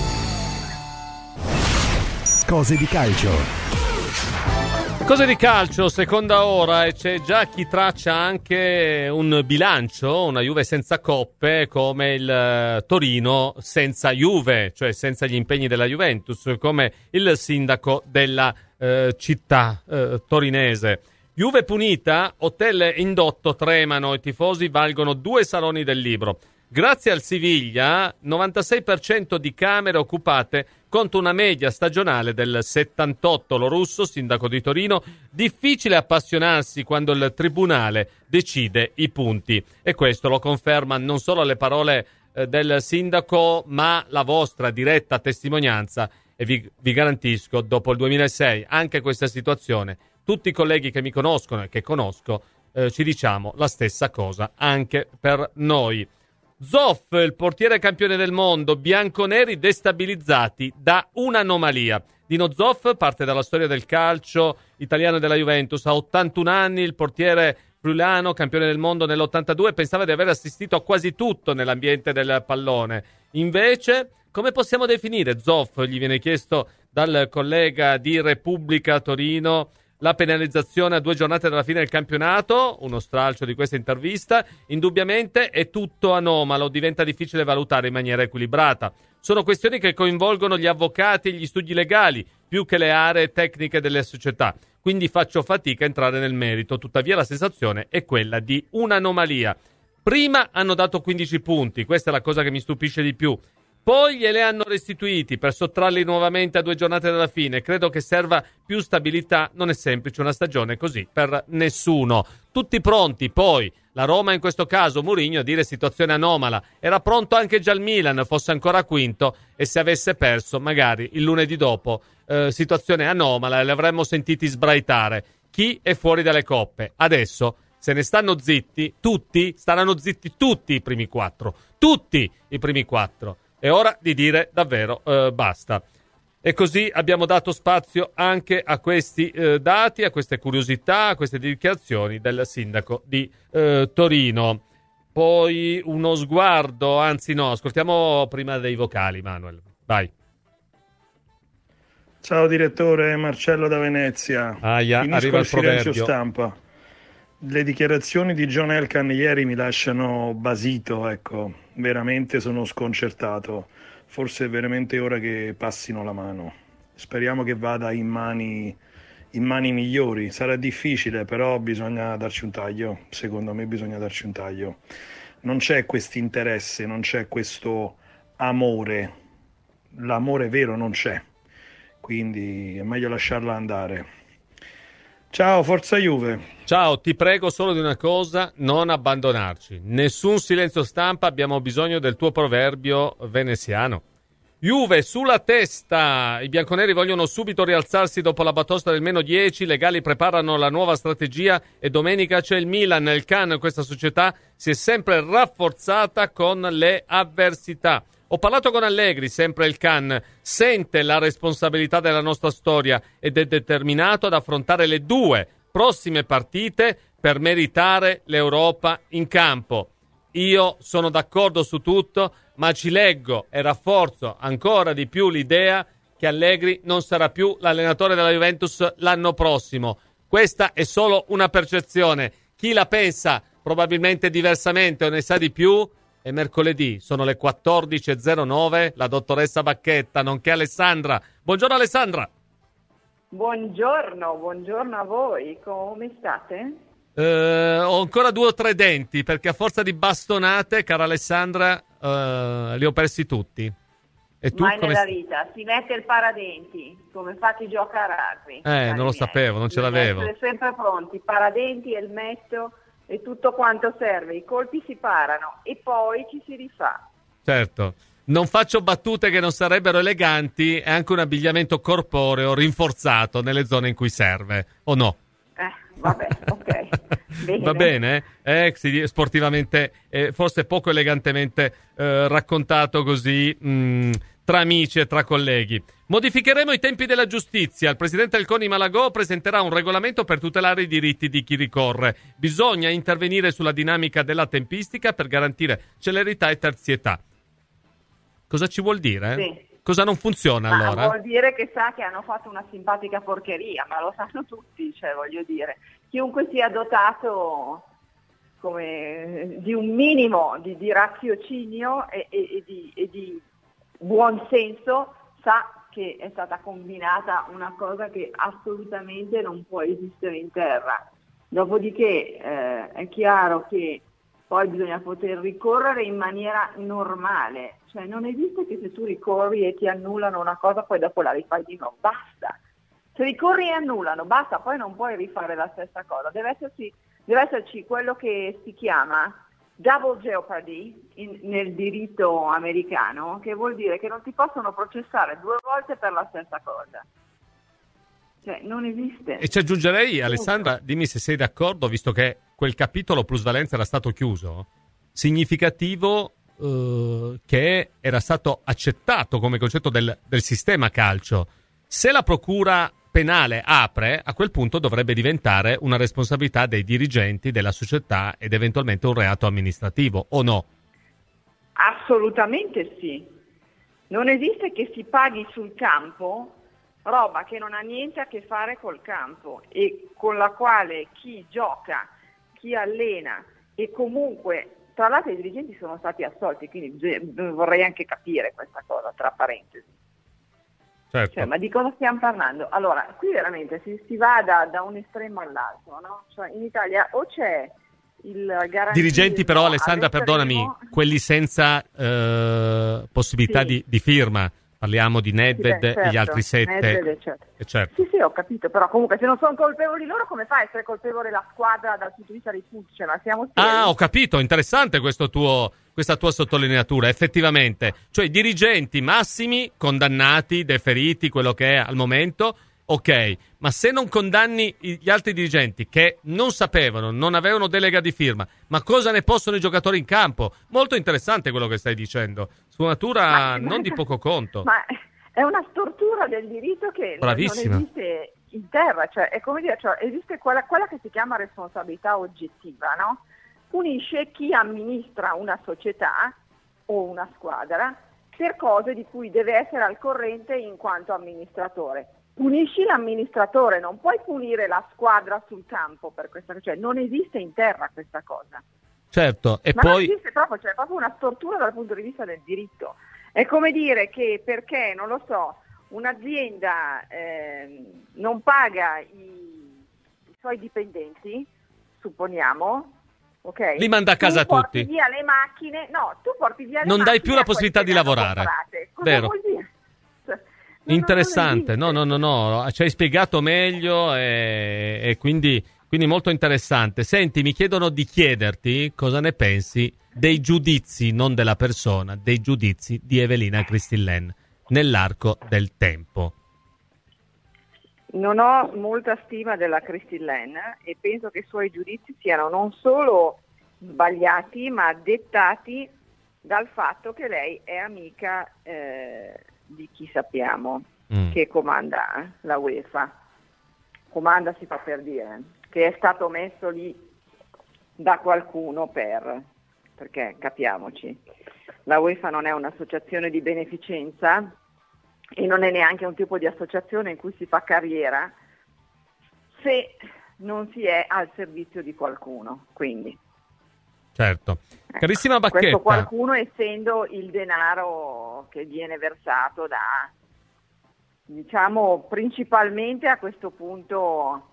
Cose di calcio. Cose di calcio, seconda ora, e c'è già chi traccia anche un bilancio, una Juve senza coppe, come il Torino senza Juve, cioè senza gli impegni della Juventus, come il sindaco della città torinese. Juve punita, hotel indotto tremano, i tifosi valgono 2 saloni del libro. Grazie al Siviglia, 96% di camere occupate contro una media stagionale del 78%. Lo Russo, sindaco di Torino, difficile appassionarsi quando il tribunale decide i punti. E questo lo conferma non solo le parole del sindaco, ma la vostra diretta testimonianza. E vi garantisco, dopo il 2006, anche questa situazione, tutti i colleghi che mi conoscono e che conosco, ci diciamo la stessa cosa anche per noi. Zoff, il portiere campione del mondo, bianconeri destabilizzati da un'anomalia. Dino Zoff parte dalla storia del calcio italiano della Juventus. A 81 anni il portiere friulano, campione del mondo nell'82, pensava di aver assistito a quasi tutto nell'ambiente del pallone. Invece, come possiamo definire Zoff? Gli viene chiesto dal collega di Repubblica Torino. La penalizzazione a 2 giornate dalla fine del campionato, uno stralcio di questa intervista, indubbiamente è tutto anomalo, diventa difficile valutare in maniera equilibrata. Sono questioni che coinvolgono gli avvocati e gli studi legali, più che le aree tecniche delle società. quindi faccio fatica a entrare nel merito. Tuttavia la sensazione è quella di un'anomalia. Prima hanno dato 15 punti, questa è la cosa che mi stupisce di più. Poi gliele hanno restituiti per sottrarli nuovamente a 2 giornate dalla fine. Credo che serva più stabilità. Non è semplice una stagione così per nessuno. Tutti pronti, poi la Roma in questo caso, Mourinho, a dire situazione anomala. Era pronto anche già il Milan, fosse ancora quinto, e se avesse perso magari il lunedì dopo situazione anomala e li avremmo sentiti sbraitare. Chi è fuori dalle coppe? Adesso se ne stanno zitti tutti, staranno zitti tutti i primi 4. Tutti i primi 4. È ora di dire davvero basta. E così abbiamo dato spazio anche a questi dati, a queste curiosità, a queste dichiarazioni del sindaco di Torino. Poi uno sguardo, anzi no, ascoltiamo prima dei vocali, Manuel. Vai. Ciao direttore, Marcello da Venezia. Arriva il silenzio stampa. Le dichiarazioni di John Elkann ieri mi lasciano basito, ecco, veramente sono sconcertato. Forse è veramente ora che passino la mano. Speriamo che vada in mani migliori. Sarà difficile, però bisogna darci un taglio. Secondo me bisogna darci un taglio. Non c'è questo interesse, non c'è questo amore. L'amore vero non c'è. Quindi è meglio lasciarla andare. Ciao, forza Juve. Ciao, ti prego solo di una cosa, non abbandonarci. Nessun silenzio stampa, abbiamo bisogno del tuo proverbio veneziano. Juve sulla testa, i bianconeri vogliono subito rialzarsi dopo la batosta del -10, i legali preparano la nuova strategia e domenica c'è il Milan. Il Can, questa società, si è sempre rafforzata con le avversità. Ho parlato con Allegri, sempre il Can, sente la responsabilità della nostra storia ed è determinato ad affrontare le 2 prossime partite per meritare l'Europa in campo. Io sono d'accordo su tutto, ma ci leggo e rafforzo ancora di più l'idea che Allegri non sarà più l'allenatore della Juventus l'anno prossimo. Questa è solo una percezione. Chi la pensa probabilmente diversamente o ne sa di più, è mercoledì, sono le 14.09, la dottoressa Bacchetta, nonché Alessandra. Buongiorno Alessandra. Buongiorno a voi, come state? Ho ancora 2 o 3 denti, perché a forza di bastonate, cara Alessandra, li ho persi tutti. E tu mai nella vita, si mette il paradenti, come fate gioco a rugby. Non lo sapevo, non ce l'avevo. Essere sempre pronti, paradenti, elmetto e tutto quanto serve, i colpi si parano e poi ci si rifà. Certo, non faccio battute che non sarebbero eleganti, è anche un abbigliamento corporeo rinforzato nelle zone in cui serve, o no? Vabbè, ok. Bene. Va bene? Sportivamente, forse poco elegantemente raccontato così tra amici e tra colleghi. Modificheremo i tempi della giustizia. Il presidente del CONI Malagò presenterà un regolamento per tutelare i diritti di chi ricorre. Bisogna intervenire sulla dinamica della tempistica per garantire celerità e terzietà. Cosa ci vuol dire? Sì. Cosa non funziona allora? Vuol dire che sa che hanno fatto una simpatica porcheria, ma lo sanno tutti, cioè voglio dire, chiunque sia dotato come di un minimo di raziocinio e di buon senso sa che è stata combinata una cosa che assolutamente non può esistere in terra. Dopodiché è chiaro che poi bisogna poter ricorrere in maniera normale, cioè non esiste che se tu ricorri e ti annullano una cosa poi dopo la rifai di nuovo, basta. Se ricorri e annullano, basta, poi non puoi rifare la stessa cosa, deve esserci quello che si chiama double jeopardy nel diritto americano, che vuol dire che non ti possono processare 2 volte per la stessa cosa. Cioè, non esiste. E ci aggiungerei, Alessandra, dimmi se sei d'accordo, visto che quel capitolo plusvalenza era stato chiuso, significativo che era stato accettato come concetto del sistema calcio. Se la procura penale apre, a quel punto dovrebbe diventare una responsabilità dei dirigenti della società ed eventualmente un reato amministrativo, o no? Assolutamente sì. Non esiste che si paghi sul campo roba che non ha niente a che fare col campo e con la quale chi gioca, chi allena e comunque, tra l'altro i dirigenti sono stati assolti, quindi vorrei anche capire questa cosa, tra parentesi. Certo. Cioè, ma di cosa stiamo parlando? Allora, qui veramente si va da un estremo all'altro, no? Cioè, in Italia o c'è il garantismo... Dirigenti però, Alessandra, perdonami, quelli senza possibilità di firma. Parliamo di Nedved e gli altri 7. Nedved, certo. Sì, ho capito, però comunque se non sono colpevoli loro, come fa a essere colpevole la squadra dal punto di vista dei punti? Cioè, ma siamo seri? Ah, ho capito, interessante questa tua sottolineatura, effettivamente. Cioè, i dirigenti massimi, condannati, deferiti, quello che è al momento, ok, ma se non condanni gli altri dirigenti che non sapevano, non avevano delega di firma, ma cosa ne possono i giocatori in campo? Molto interessante quello che stai dicendo, sfumatura non di poco conto. Ma è una stortura del diritto che non esiste in terra, cioè è come dire, cioè, esiste quella che si chiama responsabilità oggettiva, no? Punisce chi amministra una società o una squadra per cose di cui deve essere al corrente in quanto amministratore. Punisci l'amministratore, non puoi punire la squadra sul campo per questa cosa, cioè non esiste in terra questa cosa. Certo, e ma poi... non esiste proprio, cioè è proprio una stortura dal punto di vista del diritto. È come dire che perché, non lo so, un'azienda non paga i suoi dipendenti, supponiamo, ok? Li manda a casa tu porti tutti. Via le macchine, no, tu porti via le non macchine. dai più la possibilità di lavorare. Cosa vero? vuol dire? Interessante, no, ci hai spiegato meglio e quindi molto interessante. Senti, mi chiedono di chiederti cosa ne pensi dei giudizi, non della persona, dei giudizi di Evelina Cristillen nell'arco del tempo. Non ho molta stima della Cristillen e penso che i suoi giudizi siano non solo sbagliati, ma dettati dal fatto che lei è amica di chi sappiamo che comanda la UEFA. Comanda si fa per dire, che è stato messo lì da qualcuno perché capiamoci, la UEFA non è un'associazione di beneficenza e non è neanche un tipo di associazione in cui si fa carriera se non si è al servizio di qualcuno, quindi. Certo. Carissima Bacchetta. Questo qualcuno essendo il denaro che viene versato da, diciamo, principalmente a questo punto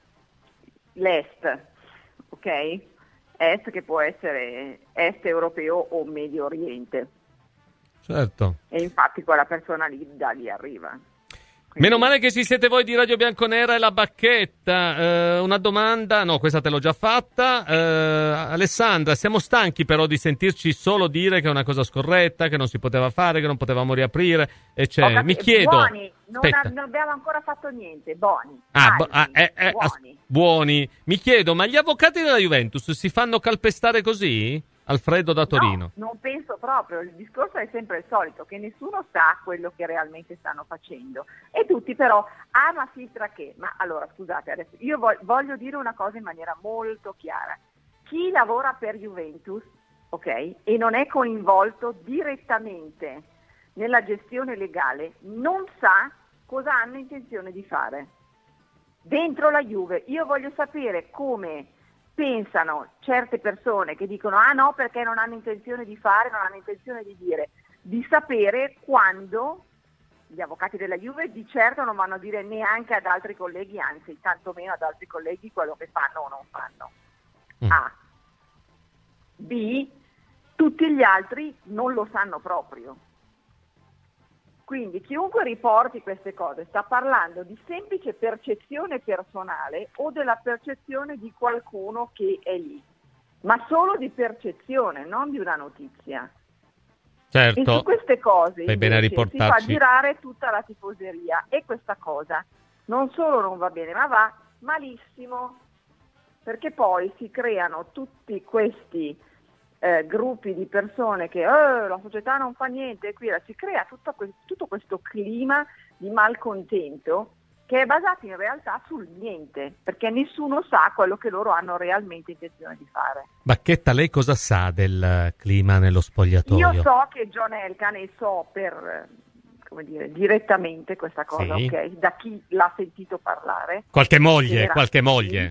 l'Est, ok? Est che può essere Est europeo o Medio Oriente. Certo. E infatti quella persona lì da lì arriva. Meno male che ci siete voi di Radio Bianconera e la Bacchetta. Una domanda, no, questa te l'ho già fatta. Alessandra, siamo stanchi però di sentirci solo dire che è una cosa scorretta, che non si poteva fare, che non potevamo riaprire. E cioè, mi chiedo... Buoni, non abbiamo ancora fatto niente, buoni. Buoni. Buoni. Mi chiedo, ma gli avvocati della Juventus si fanno calpestare così? Alfredo da Torino. No, non penso proprio, il discorso è sempre il solito, che nessuno sa quello che realmente stanno facendo e tutti però, ma filtra che, ma allora scusate, adesso io voglio dire una cosa in maniera molto chiara, chi lavora per Juventus, ok, e non è coinvolto direttamente nella gestione legale, non sa cosa hanno intenzione di fare dentro la Juve. Io voglio sapere come pensano certe persone che dicono no perché non hanno intenzione di fare, non hanno intenzione di dire, di sapere quando gli avvocati della Juve di certo non vanno a dire neanche ad altri colleghi, anzi tantomeno ad altri colleghi quello che fanno o non fanno. A. B. Tutti gli altri non lo sanno proprio. Quindi chiunque riporti queste cose sta parlando di semplice percezione personale o della percezione di qualcuno che è lì, ma solo di percezione, non di una notizia. Certo. E su queste cose si fa girare tutta la tifoseria e questa cosa non solo non va bene, ma va malissimo, perché poi si creano tutti questi gruppi di persone che la società non fa niente e qui si crea tutto questo clima di malcontento che è basato in realtà sul niente, perché nessuno sa quello che loro hanno realmente intenzione di fare. Bacchetta, lei cosa sa del clima nello spogliatoio? Io so che John Elkann, e so per direttamente questa cosa, sì. Ok, da chi l'ha sentito parlare. Qualche moglie. Beh, qualche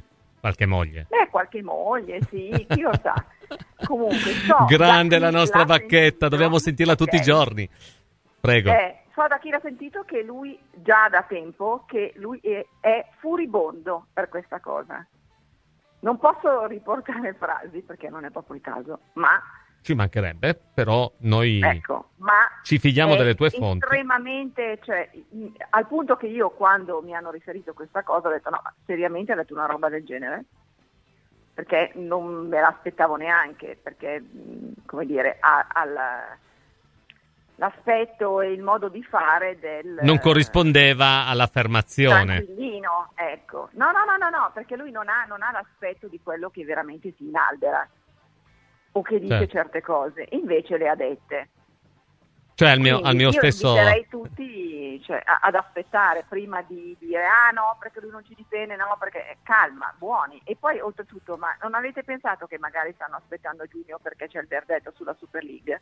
moglie, sì, chi lo sa. Comunque so. Grande la nostra Bacchetta, dobbiamo sentirla tutti i giorni. Prego. so da chi l'ha sentito che lui già da tempo che lui è furibondo per questa cosa. Non posso riportare frasi perché non è proprio il caso, ma ci mancherebbe, però noi ci fidiamo delle tue fonti. Estremamente, cioè, al punto che io quando mi hanno riferito questa cosa ho detto no, seriamente ha detto una roba del genere? Perché non me l'aspettavo neanche, perché come dire, l'aspetto e il modo di fare del... Non corrispondeva all'affermazione. Tranquillino, ecco. No, perché lui non ha l'aspetto di quello che veramente si inalbera o che dice certe cose, invece le ha dette. Cioè al mio stesso... Io inviterei tutti ad aspettare prima di dire no, perché lui non ci dipende, no, perché calma, buoni. E poi oltretutto, ma non avete pensato che magari stanno aspettando giugno perché c'è il verdetto sulla Super League?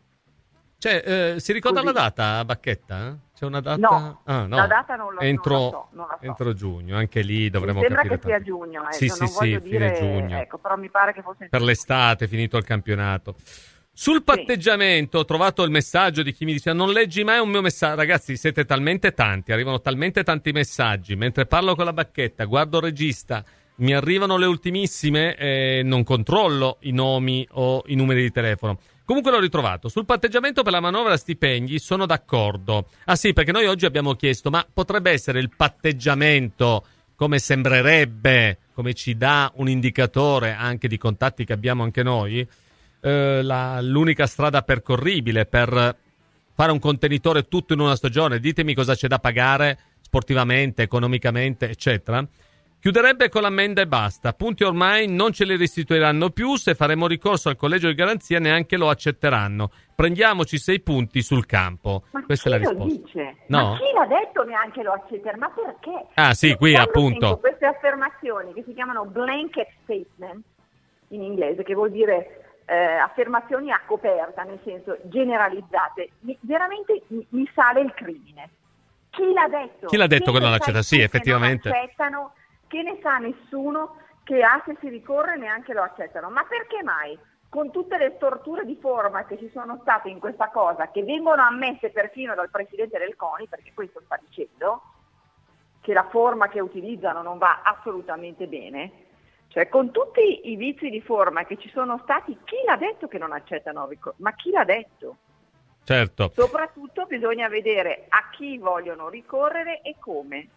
Cioè, si ricorda la data, Bacchetta? C'è una data? No, no. La data non la so. Entro giugno, anche lì dovremo capire. Sembra che sia giugno, sì, voglio dire, fine giugno. Ecco, però mi pare che fosse per l'estate, finito il campionato. Sul patteggiamento ho trovato il messaggio di chi mi diceva non leggi mai un mio messaggio. Ragazzi, siete talmente tanti, arrivano talmente tanti messaggi. Mentre parlo con la Bacchetta, guardo il regista, mi arrivano le ultimissime e non controllo i nomi o i numeri di telefono. Comunque l'ho ritrovato. Sul patteggiamento per la manovra stipendi sono d'accordo. Ah sì, perché noi oggi abbiamo chiesto, ma potrebbe essere il patteggiamento, come sembrerebbe, come ci dà un indicatore anche di contatti che abbiamo anche noi, l'unica strada percorribile per fare un contenitore tutto in una stagione? Ditemi cosa c'è da pagare sportivamente, economicamente, eccetera. Chiuderebbe con l'ammenda e basta. Punti ormai non ce li restituiranno più. Se faremo ricorso al collegio di garanzia neanche lo accetteranno. Prendiamoci 6 punti sul campo. Ma questa è la risposta. Dice? No? Ma chi l'ha detto neanche lo accetterà? Ma perché? Ah sì, qui appunto. Queste affermazioni che si chiamano blanket statement in inglese, che vuol dire affermazioni a coperta, nel senso generalizzate, veramente mi sale il crimine. Chi l'ha detto? Chi l'ha detto che non l'accetta? Sì, effettivamente. Non accettano. Che ne sa nessuno che se si ricorre neanche lo accettano. Ma perché mai? Con tutte le storture di forma che ci sono state in questa cosa, che vengono ammesse perfino dal presidente del CONI, perché questo sta dicendo, che la forma che utilizzano non va assolutamente bene, cioè con tutti i vizi di forma che ci sono stati, chi l'ha detto che non accettano? Ma chi l'ha detto? Certo. Soprattutto bisogna vedere a chi vogliono ricorrere e come.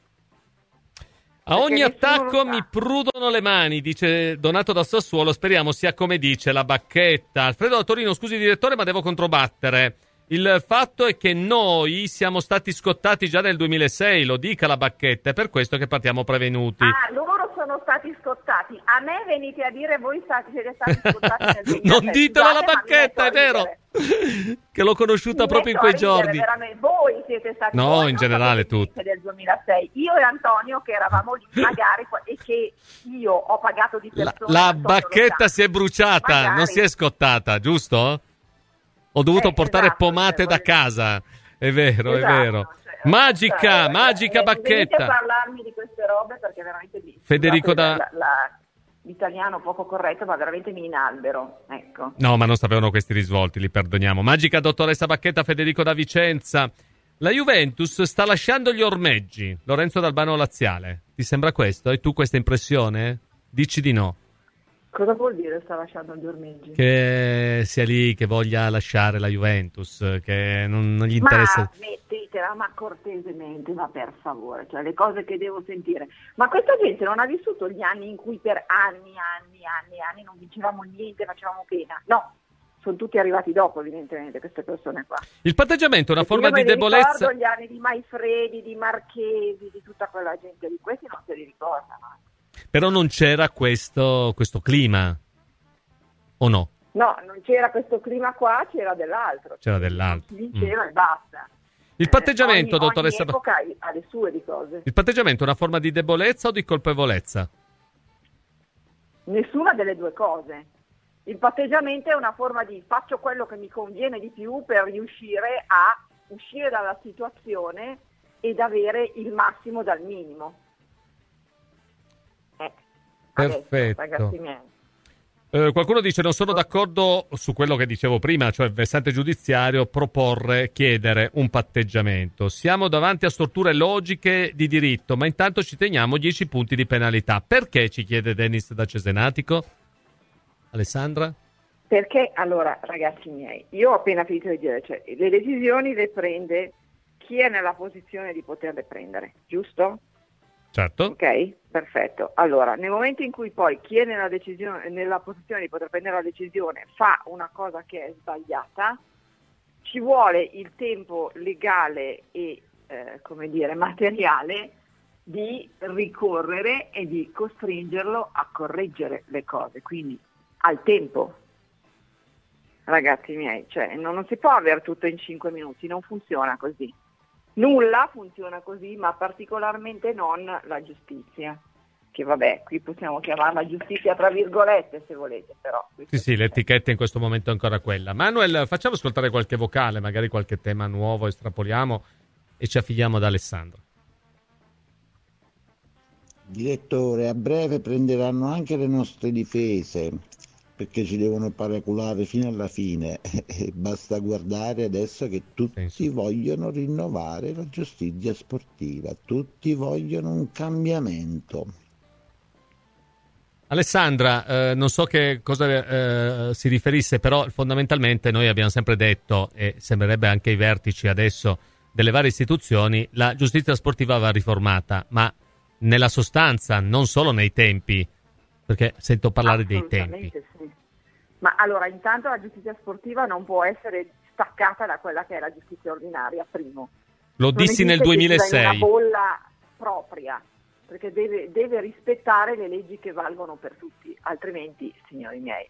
A ogni attacco mi prudono le mani, dice Donato da Sassuolo. Speriamo sia come dice la Bacchetta. Alfredo da Torino, scusi direttore, ma devo controbattere. Il fatto è che noi siamo stati scottati già nel 2006, lo dica la Bacchetta, è per questo che partiamo prevenuti. Ah, loro sono stati scottati. A me venite a dire voi siete stati scottati nel 2006. Non ditelo alla Bacchetta, è vero. Che l'ho conosciuta proprio in quei giorni. Veramente. Voi siete stati no, in generale tutti. Del 2006. Io e Antonio che eravamo lì magari e che io ho pagato di persona. La Bacchetta si è bruciata, magari. Non si è scottata, giusto? Ho dovuto portare pomate da casa. È vero, è vero. Cioè, magica Bacchetta. Non parlarmi di queste robe perché veramente Federico l'italiano poco corretto, ma veramente mi inalbero, ecco. No, ma non sapevano questi risvolti, li perdoniamo. Magica dottoressa Bacchetta, Federico da Vicenza. La Juventus sta lasciando gli ormeggi. Lorenzo d'Albano Laziale. Ti sembra questo? Hai tu questa impressione? Dici di no. Cosa vuol dire sta lasciando gli ormeggi? Che sia lì, che voglia lasciare la Juventus, che non gli interessa. Ma smettetela, ma cortesemente, ma per favore, cioè le cose che devo sentire. Ma questa gente non ha vissuto gli anni in cui per anni non vincevamo niente, facevamo pena. No, sono tutti arrivati dopo, evidentemente, queste persone qua. Il patteggiamento è una forma di debolezza. Ricordo gli anni di Maifredi, di Marchesi, di tutta quella gente di questi non se li ricordano. Però non c'era questo clima, o no? No, non c'era questo clima qua, c'era dell'altro. C'era dell'altro. Si vinceva e basta. Il patteggiamento, dottoressa... Ogni epoca ha le sue di cose. Il patteggiamento è una forma di debolezza o di colpevolezza? Nessuna delle due cose. Il patteggiamento è una forma di faccio quello che mi conviene di più per riuscire a uscire dalla situazione ed avere il massimo dal minimo. Perfetto. Adesso, ragazzi miei. Qualcuno dice non sono d'accordo su quello che dicevo prima, cioè il versante giudiziario chiedere un patteggiamento. Siamo davanti a storture logiche di diritto, ma intanto ci teniamo 10 punti di penalità. Perché, ci chiede Dennis da Cesenatico? Alessandra? Perché, allora, ragazzi miei, io ho appena finito di dire, cioè, le decisioni le prende chi è nella posizione di poterle prendere, giusto? Certo. Ok, perfetto. Allora, nel momento in cui poi chi è nella posizione di poter prendere la decisione fa una cosa che è sbagliata, ci vuole il tempo legale e materiale di ricorrere e di costringerlo a correggere le cose, quindi al tempo. Ragazzi miei, cioè non si può avere tutto in 5 minuti, non funziona così. Nulla funziona così, ma particolarmente non la giustizia, che vabbè, qui possiamo chiamarla giustizia tra virgolette se volete, però. Sì, l'etichetta in questo momento è ancora quella. Manuel, facciamo ascoltare qualche vocale, magari qualche tema nuovo, estrapoliamo e ci affiliamo ad Alessandro. Direttore, a breve prenderanno anche le nostre difese, perché ci devono paraculare fino alla fine. Basta guardare adesso che tutti vogliono rinnovare la giustizia sportiva, tutti vogliono un cambiamento. Alessandra, non so che cosa si riferisse, però fondamentalmente noi abbiamo sempre detto, e sembrerebbe anche ai vertici adesso delle varie istituzioni, la giustizia sportiva va riformata, ma nella sostanza, non solo nei tempi, perché sento parlare dei tempi. Sì. Ma allora, intanto la giustizia sportiva non può essere staccata da quella che è la giustizia ordinaria, primo. Lo dissi nel 2006. Una bolla propria, perché deve rispettare le leggi che valgono per tutti, altrimenti, signori miei,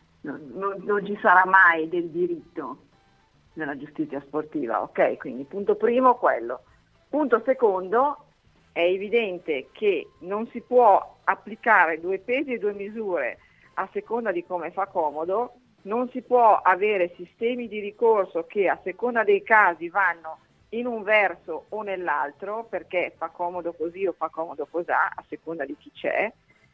non ci sarà mai del diritto nella giustizia sportiva, ok? Quindi punto primo quello. Punto secondo, è evidente che non si può applicare 2 pesi e 2 misure a seconda di come fa comodo, non si può avere sistemi di ricorso che a seconda dei casi vanno in un verso o nell'altro, perché fa comodo così o fa comodo cosà, a seconda di chi c'è,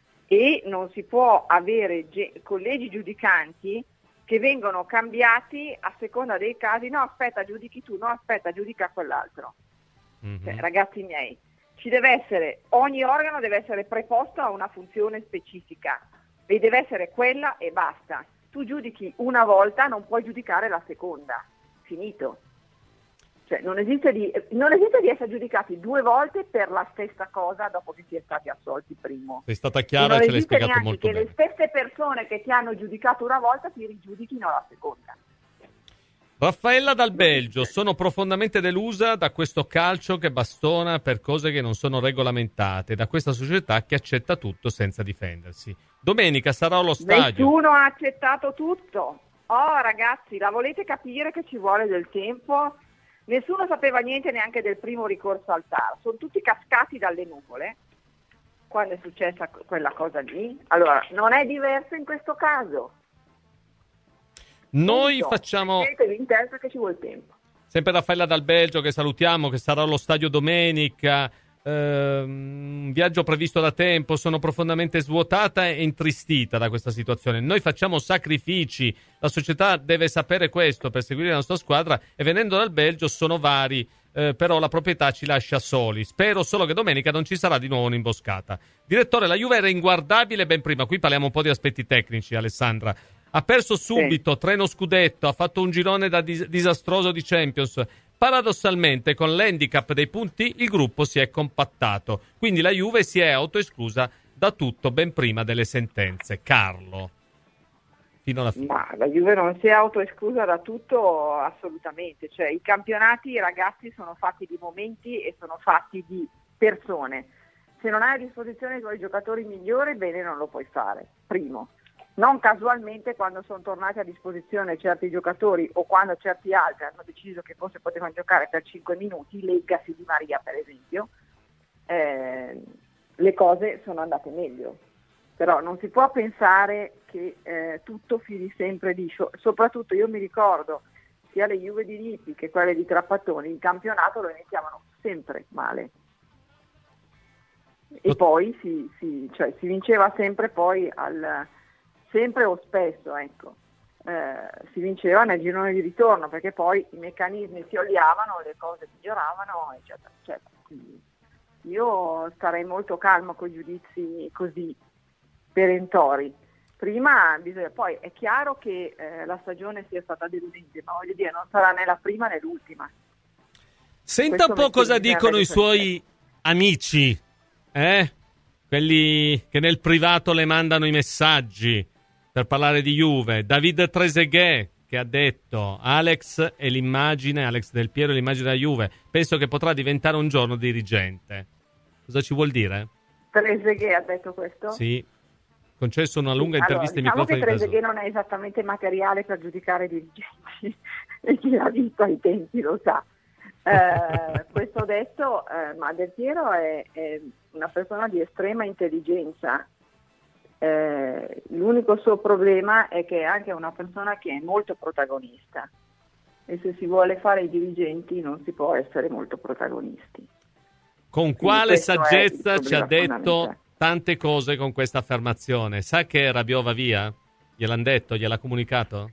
e non si può avere collegi giudicanti che vengono cambiati a seconda dei casi, no aspetta giudichi tu, no aspetta giudica quell'altro. Mm-hmm. Cioè, ragazzi miei, ogni organo deve essere preposto a una funzione specifica e deve essere quella e basta. Tu giudichi una volta, non puoi giudicare la seconda, finito. Cioè non esiste di essere giudicati 2 volte per la stessa cosa dopo che si è stati assolti primo. Sei stata chiara e ce l'hai spiegato molto bene. Non esiste che le stesse persone che ti hanno giudicato una volta ti rigiudichino la seconda. Raffaella dal Belgio, sono profondamente delusa da questo calcio che bastona per cose che non sono regolamentate, da questa società che accetta tutto senza difendersi. Domenica sarò allo stadio. Nessuno ha accettato tutto. Oh ragazzi, la volete capire che ci vuole del tempo? Nessuno sapeva niente neanche del primo ricorso al TAR, sono tutti cascati dalle nuvole quando è successa quella cosa lì. Allora, non è diverso in questo caso. Noi facciamo che ci vuole tempo. Sempre Raffaella dal Belgio, che salutiamo, che sarà allo stadio domenica. Un viaggio previsto da tempo, sono profondamente svuotata e intristita da questa situazione. Noi facciamo sacrifici, la società deve sapere questo per seguire la nostra squadra, e venendo dal Belgio sono vari, però la proprietà ci lascia soli. Spero solo che domenica non ci sarà di nuovo un'imboscata. Direttore, la Juve era inguardabile ben prima, qui parliamo un po' di aspetti tecnici, Alessandra. Ha perso subito, treno scudetto, ha fatto un girone disastroso di Champions. Paradossalmente, con l'handicap dei punti, il gruppo si è compattato. Quindi la Juve si è autoesclusa da tutto ben prima delle sentenze. Carlo, fino alla fine. Ma la Juve non si è autoesclusa da tutto assolutamente. Cioè, i campionati, ragazzi, sono fatti di momenti e sono fatti di persone. Se non hai a disposizione i tuoi giocatori migliori, bene, non lo puoi fare. Primo. Non casualmente, quando sono tornati a disposizione certi giocatori o quando certi altri hanno deciso che forse potevano giocare per 5 minuti, leggasi Di Maria per esempio, le cose sono andate meglio. Però non si può pensare che tutto fili sempre liscio. Soprattutto io mi ricordo sia le Juve di Lippi che quelle di Trapattoni, il campionato lo iniziavano sempre male. E poi si vinceva sempre poi sempre o spesso, ecco, si vinceva nel girone di ritorno, perché poi i meccanismi si oliavano, le cose miglioravano, eccetera, eccetera. Quindi io starei molto calmo con i giudizi così perentori. Prima poi è chiaro che la stagione sia stata deludente, ma voglio dire, non sarà né la prima né l'ultima. Senta un po' cosa dicono i suoi amici, quelli che nel privato le mandano i messaggi per parlare di Juve. David Trezeguet, che ha detto: Alex Del Piero è l'immagine della Juve, penso che potrà diventare un giorno dirigente. Cosa ci vuol dire? Trezeguet ha detto questo? Sì, concesso una lunga intervista ai microfoni. Che Trezeguet non è esattamente materiale per giudicare i dirigenti e chi l'ha visto ai tempi lo sa. Questo detto, ma Del Piero è una persona di estrema intelligenza. L'unico suo problema è che è anche una persona che è molto protagonista, e se si vuole fare i dirigenti non si può essere molto protagonisti. Con quale saggezza ci ha detto tante cose con questa affermazione? Sa che Rabiot va via? Gliel'hanno detto? Gliel'ha comunicato?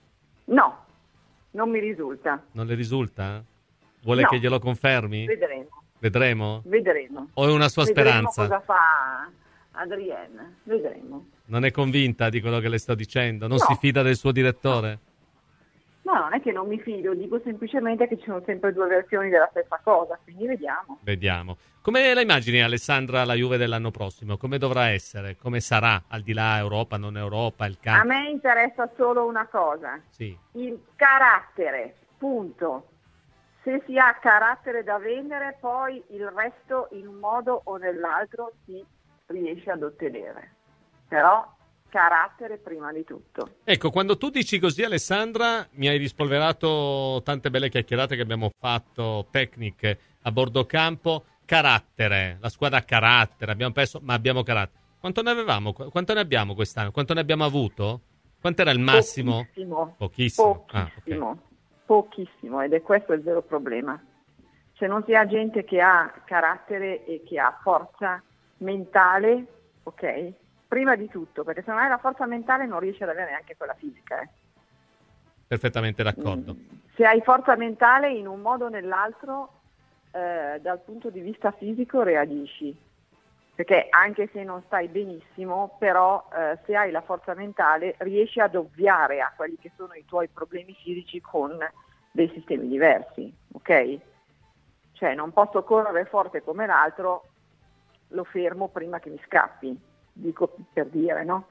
No, non mi risulta. Non le risulta? Vuole che glielo confermi? Vedremo. O è una sua speranza? Vedremo cosa fa Adrienne, vedremo. Non è convinta di quello che le sto dicendo? Non si fida del suo direttore? No, non è che non mi fido, dico semplicemente che ci sono sempre due versioni della stessa cosa, quindi vediamo. Come la immagini, Alessandra, la Juve dell'anno prossimo? Come dovrà essere? Come sarà? Al di là Europa, non Europa, il campo? A me interessa solo una cosa. Sì. Il carattere, punto. Se si ha carattere da vendere, poi il resto in un modo o nell'altro si riesce ad ottenere. Però carattere prima di tutto. Ecco, quando tu dici così, Alessandra, mi hai rispolverato tante belle chiacchierate che abbiamo fatto, tecniche a bordo campo. Carattere, la squadra ha carattere, abbiamo perso, ma abbiamo carattere. Quanto ne avevamo? Quanto ne abbiamo quest'anno? Quanto ne abbiamo avuto? Quanto era il massimo? Pochissimo. Pochissimo, ed è questo il vero problema. Se non si ha gente che ha carattere e che ha forza mentale, ok? Prima di tutto, perché se non hai la forza mentale non riesci ad avere neanche quella fisica. Perfettamente d'accordo. Se hai forza mentale, in un modo o nell'altro, dal punto di vista fisico reagisci. Perché anche se non stai benissimo, però se hai la forza mentale riesci ad ovviare a quelli che sono i tuoi problemi fisici con dei sistemi diversi, ok? Cioè non posso correre forte come l'altro, lo fermo prima che mi scappi, dico per dire, no?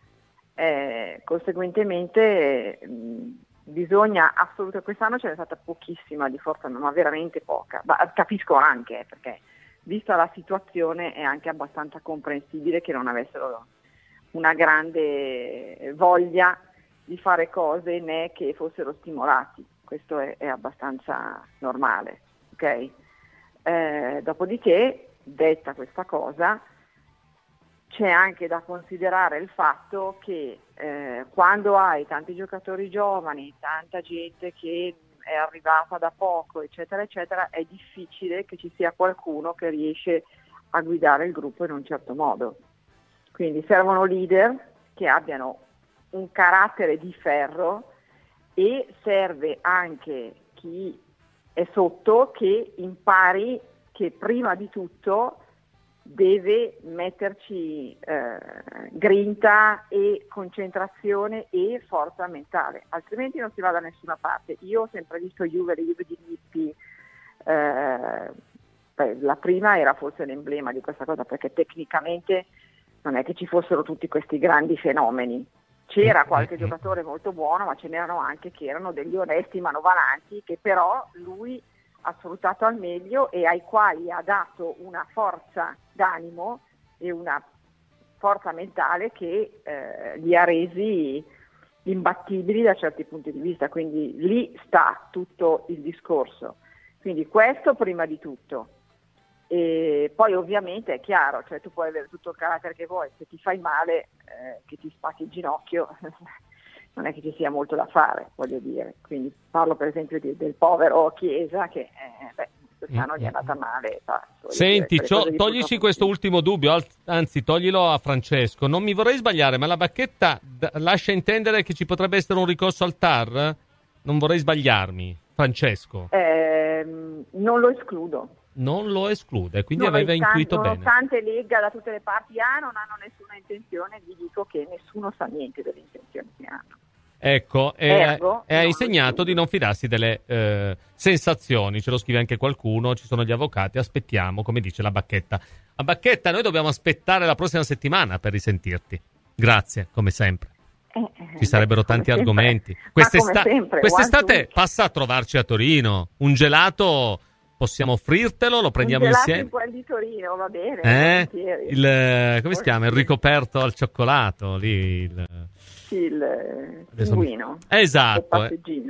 Conseguentemente bisogna assolutamente, quest'anno ce n'è stata pochissima di forza, ma veramente poca, ma capisco anche perché vista la situazione è anche abbastanza comprensibile che non avessero una grande voglia di fare cose né che fossero stimolati, questo è abbastanza normale, ok? Dopodiché, detta questa cosa, c'è anche da considerare il fatto che quando hai tanti giocatori giovani, tanta gente che è arrivata da poco, eccetera, eccetera, è difficile che ci sia qualcuno che riesce a guidare il gruppo in un certo modo. Quindi servono leader che abbiano un carattere di ferro e serve anche chi è sotto che impari che prima di tutto deve metterci grinta e concentrazione e forza mentale, altrimenti non si va da nessuna parte. Io ho sempre visto le Juve di Lippi, la prima era forse l'emblema di questa cosa, perché tecnicamente non è che ci fossero tutti questi grandi fenomeni, c'era qualche giocatore molto buono, ma ce n'erano anche che erano degli onesti manovanti che però lui ha sfruttato al meglio e ai quali ha dato una forza d'animo e una forza mentale che li ha resi imbattibili da certi punti di vista, quindi lì sta tutto il discorso. Quindi questo prima di tutto. E poi ovviamente è chiaro, cioè tu puoi avere tutto il carattere che vuoi, se ti fai male, che ti spacchi il ginocchio, non è che ci sia molto da fare, voglio dire. Quindi parlo per esempio del povero Chiesa che quest'anno gli è andata male. Senti, toglici questo ultimo dubbio, anzi toglilo a Francesco. Non mi vorrei sbagliare, ma la Bacchetta lascia intendere che ci potrebbe essere un ricorso al TAR? Non vorrei sbagliarmi, Francesco. Non lo escludo. Non lo esclude, quindi aveva intuito bene. Nonostante legga da tutte le parti non hanno nessuna intenzione, vi dico che nessuno sa niente delle intenzioni che hanno. Ecco, e ha insegnato di non fidarsi delle sensazioni, ce lo scrive anche qualcuno, ci sono gli avvocati, aspettiamo, come dice la Bacchetta. A Bacchetta noi dobbiamo aspettare la prossima settimana per risentirti. Grazie, come sempre. Ci sarebbero tanti argomenti. Quest'estate passa a trovarci a Torino, un gelato... Possiamo offrirtelo, lo prendiamo insieme. Un di Torino, va bene. Come si chiama? Il ricoperto al cioccolato lì. Il pinguino. Esatto.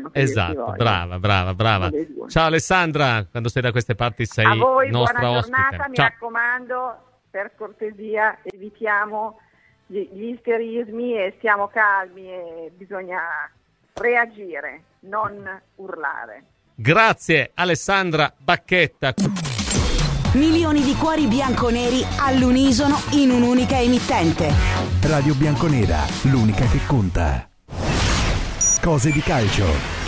Brava. Ciao Alessandra, quando sei da queste parti sei nostra ospite. A voi, buona giornata, mi raccomando, per cortesia evitiamo gli isterismi e stiamo calmi e bisogna reagire, non urlare. Grazie Alessandra Bacchetta. Milioni di cuori bianconeri all'unisono in un'unica emittente. Radio Bianconera, l'unica che conta. Cose di calcio.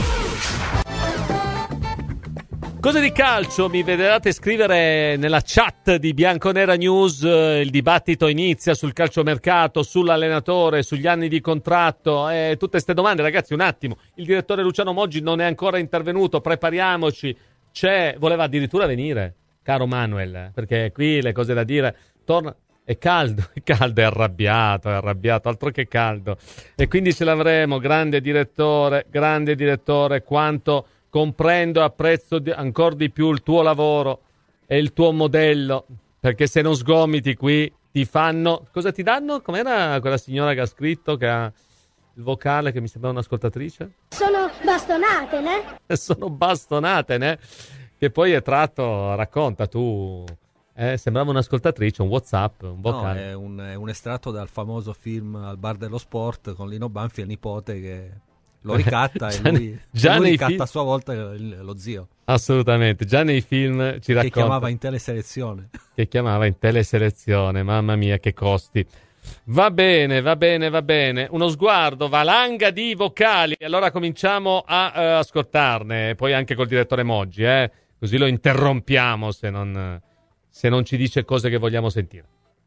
Cose di calcio, mi vedrete scrivere nella chat di Bianconera News, il dibattito inizia sul calciomercato, sull'allenatore, sugli anni di contratto, tutte queste domande. Ragazzi, un attimo, il direttore Luciano Moggi non è ancora intervenuto, prepariamoci, voleva addirittura venire, caro Manuel, perché qui le cose da dire, è caldo, è arrabbiato, altro che caldo, e quindi ce l'avremo, grande direttore, quanto... Comprendo e apprezzo ancora di più il tuo lavoro e il tuo modello, perché se non sgomiti qui ti fanno... Cosa ti danno? Com'era quella signora che ha scritto, che ha il vocale, che mi sembra un'ascoltatrice? Sono bastonate, né? Sono bastonate, né? Che poi è tratto, racconta tu... sembrava un'ascoltatrice, un WhatsApp, un vocale. No, è un estratto dal famoso film Al bar dello sport con Lino Banfi e il nipote che... lo ricatta e lui ricatta a sua volta lo zio. Assolutamente, già nei film ci racconta. Che chiamava in teleselezione. Mamma mia, che costi. Va bene. Uno sguardo, valanga di vocali. Allora cominciamo a ascoltarne, poi anche col direttore Moggi, così lo interrompiamo se non ci dice cose che vogliamo sentire.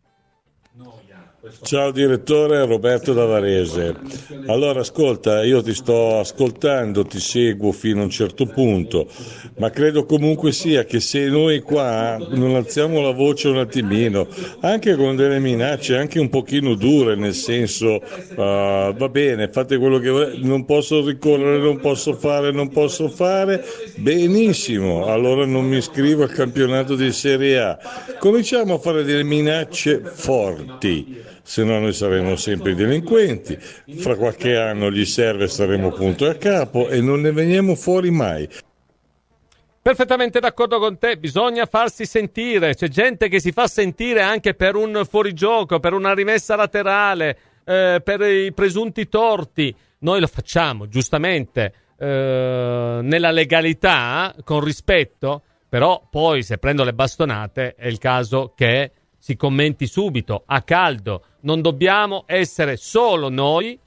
Ciao direttore, Roberto da Varese. Allora ascolta, io ti sto ascoltando, ti seguo fino a un certo punto, ma credo comunque sia che se noi qua non alziamo la voce un attimino, anche con delle minacce anche un pochino dure, nel senso va bene, fate quello che volete, non posso ricorrere, non posso fare, benissimo, allora non mi iscrivo al campionato di Serie A. Cominciamo a fare delle minacce forti, se no noi saremo sempre delinquenti, fra qualche anno gli serve, staremo punto a capo e non ne veniamo fuori mai. Perfettamente d'accordo con te, bisogna farsi sentire, c'è gente che si fa sentire anche per un fuorigioco, per una rimessa laterale, per i presunti torti. Noi lo facciamo, giustamente, nella legalità, con rispetto, però poi se prendo le bastonate è il caso che si commenti subito, a caldo. Non dobbiamo essere solo noi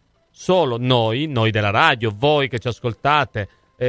della radio, voi che ci ascoltate,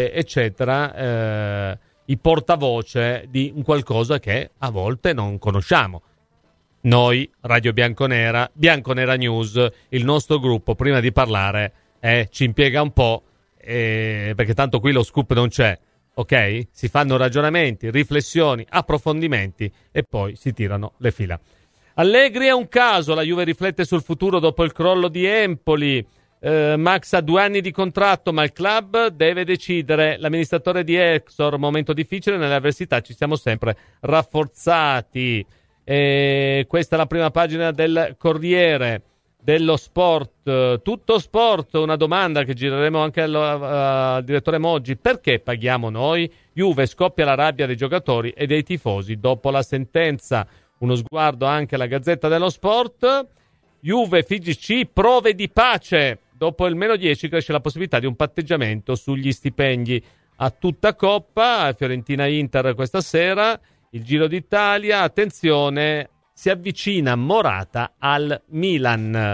eccetera, i portavoce di un qualcosa che a volte non conosciamo. Noi, Radio Bianconera, Bianconera News, il nostro gruppo, prima di parlare, ci impiega un po', perché tanto qui lo scoop non c'è. Ok? Si fanno ragionamenti, riflessioni, approfondimenti e poi si tirano le fila. Allegri è un caso, la Juve riflette sul futuro dopo il crollo di Empoli. Max ha 2 anni di contratto, ma il club deve decidere. L'amministratore di Exor, momento difficile, nelle avversità ci siamo sempre rafforzati. Questa è la prima pagina del Corriere dello Sport. Tutto sport, una domanda che gireremo anche al direttore Moggi: perché paghiamo noi? Juve, scoppia la rabbia dei giocatori e dei tifosi dopo la sentenza. Uno sguardo anche alla Gazzetta dello Sport. Juve, FIGC, prove di pace. Dopo il -10 cresce la possibilità di un patteggiamento sugli stipendi. a tutta coppa, Fiorentina-Inter questa sera, il Giro d'Italia, attenzione, si avvicina Morata al Milan.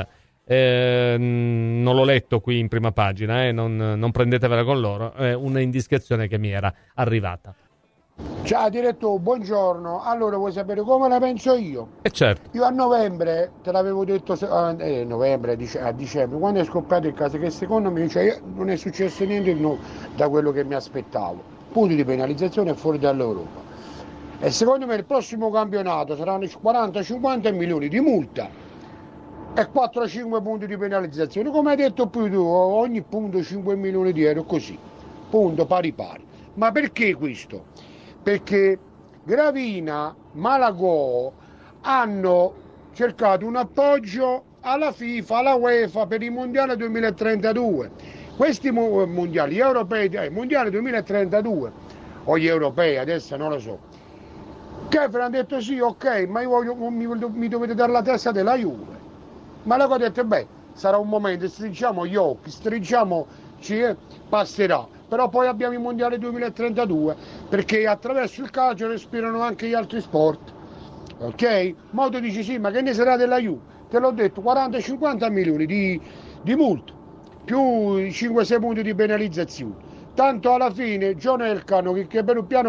Non l'ho letto qui in prima pagina, non prendetevela con loro, è una indiscrezione che mi era arrivata. Ciao direttore, buongiorno. Allora, vuoi sapere come la penso io? Certo. Io a novembre, te l'avevo detto a dicembre, quando è scoppiato il caso, che secondo me non è successo niente da quello che mi aspettavo. Punti di penalizzazione fuori dall'Europa. E secondo me il prossimo campionato saranno 40-50 milioni di multa e 4-5 punti di penalizzazione. Come hai detto più tu, ogni punto 5 milioni di euro, così. Punto pari pari. Ma perché questo? Perché Gravina, Malagò hanno cercato un appoggio alla FIFA, alla UEFA per il Mondiale 2032. Questi mondiali, gli europei, Mondiale 2032, o gli europei, adesso non lo so. Kefir ha detto sì, ok, ma io mi dovete dare la testa della Juve. Malagò ha detto, sarà un momento, stringiamo gli occhi, passerà. Però poi abbiamo il Mondiale 2032, perché attraverso il calcio respirano anche gli altri sport. Ok? Ma tu dici sì, ma che ne sarà della Juve? Te l'ho detto, 40-50 milioni di multa, più 5-6 punti di penalizzazione. Tanto alla fine John Elcano che per piano,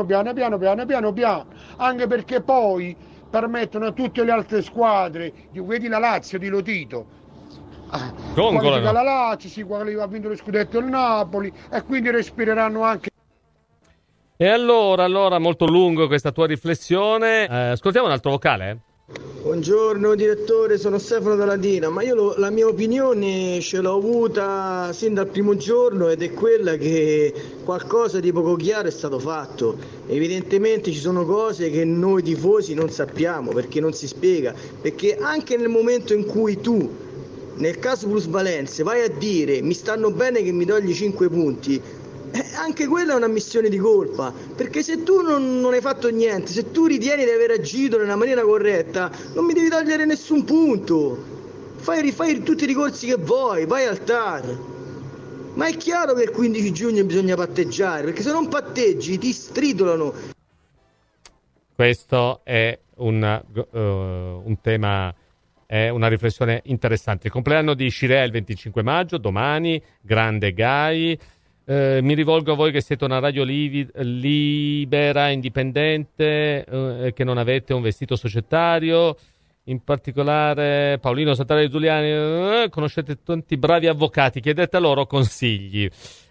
anche perché poi permettono a tutte le altre squadre, vedi la Lazio di Lotito, qualifica la Lazio, si ha vinto lo scudetto il Napoli e quindi respireranno anche. E allora molto lungo questa tua riflessione, ascoltiamo un altro vocale. Buongiorno direttore, sono Stefano da Latina, ma io la mia opinione ce l'ho avuta sin dal primo giorno ed è quella che qualcosa di poco chiaro è stato fatto. Evidentemente ci sono cose che noi tifosi non sappiamo perché non si spiega, perché anche nel momento in cui tu nel caso plusvalenze vai a dire mi stanno bene che mi togli 5 punti, anche quella è una missione di colpa, perché se tu non hai fatto niente, se tu ritieni di aver agito nella maniera corretta, non mi devi togliere nessun punto, fai tutti i ricorsi che vuoi, vai al TAR. Ma è chiaro che il 15 giugno bisogna patteggiare, perché se non patteggi ti stritolano. Questo è un tema, è una riflessione interessante. Il compleanno di Scirea il 25 maggio, domani, grande Gai. Mi rivolgo a voi che siete una radio libera, indipendente, che non avete un vestito societario, in particolare Paolino Santarelli Giuliani, conoscete tanti bravi avvocati, chiedete a loro consigli,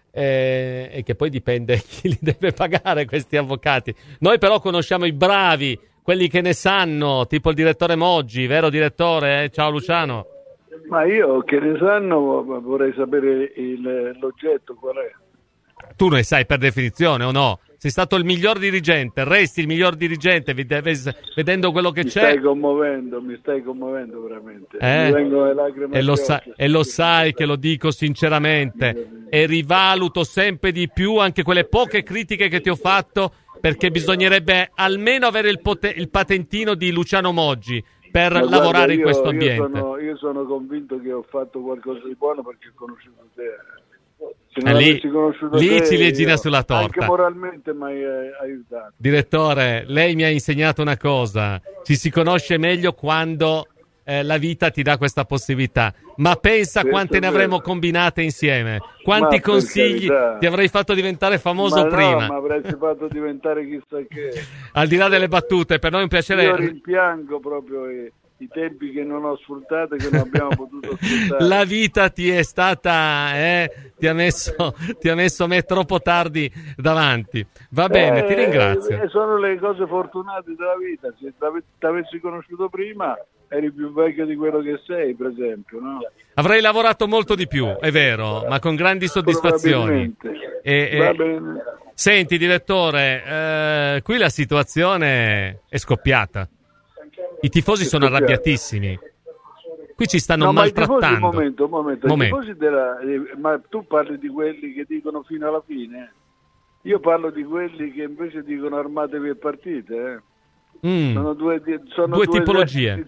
e che poi dipende chi li deve pagare questi avvocati. Noi però conosciamo i bravi, quelli che ne sanno, tipo il direttore Moggi, vero direttore? Ciao Luciano. Ma io che ne sanno vorrei sapere l'oggetto qual è. Tu ne sai per definizione o no? Sei stato il miglior dirigente, resti il miglior dirigente vedendo quello che c'è. Mi stai commuovendo veramente. Mi vengono le lacrime e lo sai che lo dico sinceramente e rivaluto sempre di più anche quelle poche critiche che ti ho fatto, perché bisognerebbe almeno avere il patentino di Luciano Moggi per lavorare in questo ambiente. Io sono convinto che ho fatto qualcosa di buono perché ho conosciuto te. Se non avessi conosciuto lì te, ciliegina sulla torta. Anche moralmente mi hai aiutato. Direttore, lei mi ha insegnato una cosa: ci si conosce meglio quando la vita ti dà questa possibilità. Ma pensa quante ne avremmo combinate insieme, quanti consigli ti avrei fatto diventare famoso prima. Ma avresti fatto diventare chissà che. Al di là delle battute, per noi è un piacere. Io rimpiango proprio i tempi che non ho sfruttato e che non abbiamo potuto sfruttare. La vita ti è stata ti ha messo a me troppo tardi davanti. Va bene, ti ringrazio. Sono le cose fortunate della vita. Se ti avessi conosciuto prima eri più vecchio di quello che sei, per esempio, no? Avrei lavorato molto di più, è vero, ma con grandi soddisfazioni. Va bene. Senti direttore, qui la situazione è scoppiata. I tifosi sono arrabbiatissimi. Qui ci stanno maltrattando. Un momento. I tifosi ma tu parli di quelli che dicono fino alla fine? Io parlo di quelli che invece dicono armatevi e partite. Sono due tipologie.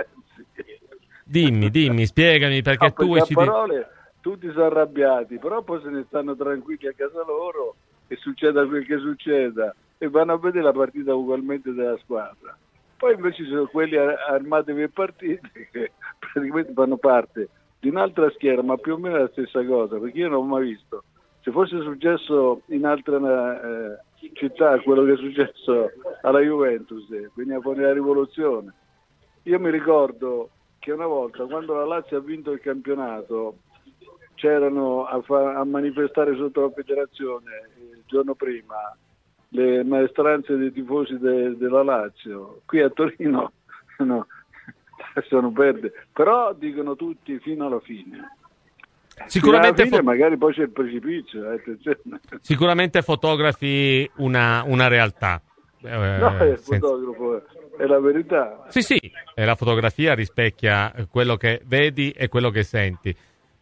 Dimmi, spiegami perché tu a parole tutti sono arrabbiati, però poi se ne stanno tranquilli a casa loro e succeda quel che succeda, e vanno a vedere la partita ugualmente della squadra. Poi invece ci sono quelli armatevi e partiti che praticamente fanno parte di un'altra schiera, ma più o meno è la stessa cosa, perché io non ho mai visto. Se fosse successo in altre città quello che è successo alla Juventus, veniva fuori la rivoluzione. Io mi ricordo che una volta, quando la Lazio ha vinto il campionato, c'erano a manifestare sotto la federazione il giorno prima le maestranze dei tifosi della Lazio. Qui a Torino no, adesso non perde, però dicono tutti fino alla fine. Sicuramente magari poi c'è il precipizio. Sicuramente fotografi una realtà. No, il fotografo è la verità. Sì, e la fotografia rispecchia quello che vedi e quello che senti.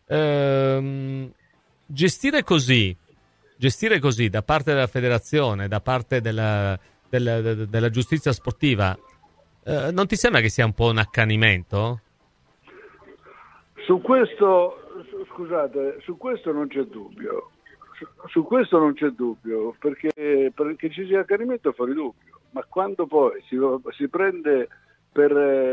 Gestire così da parte della federazione, da parte della giustizia sportiva, non ti sembra che sia un po' un accanimento? Su questo non c'è dubbio. Su questo non c'è dubbio, perché ci sia accanimento fuori dubbio, ma quando poi si prende per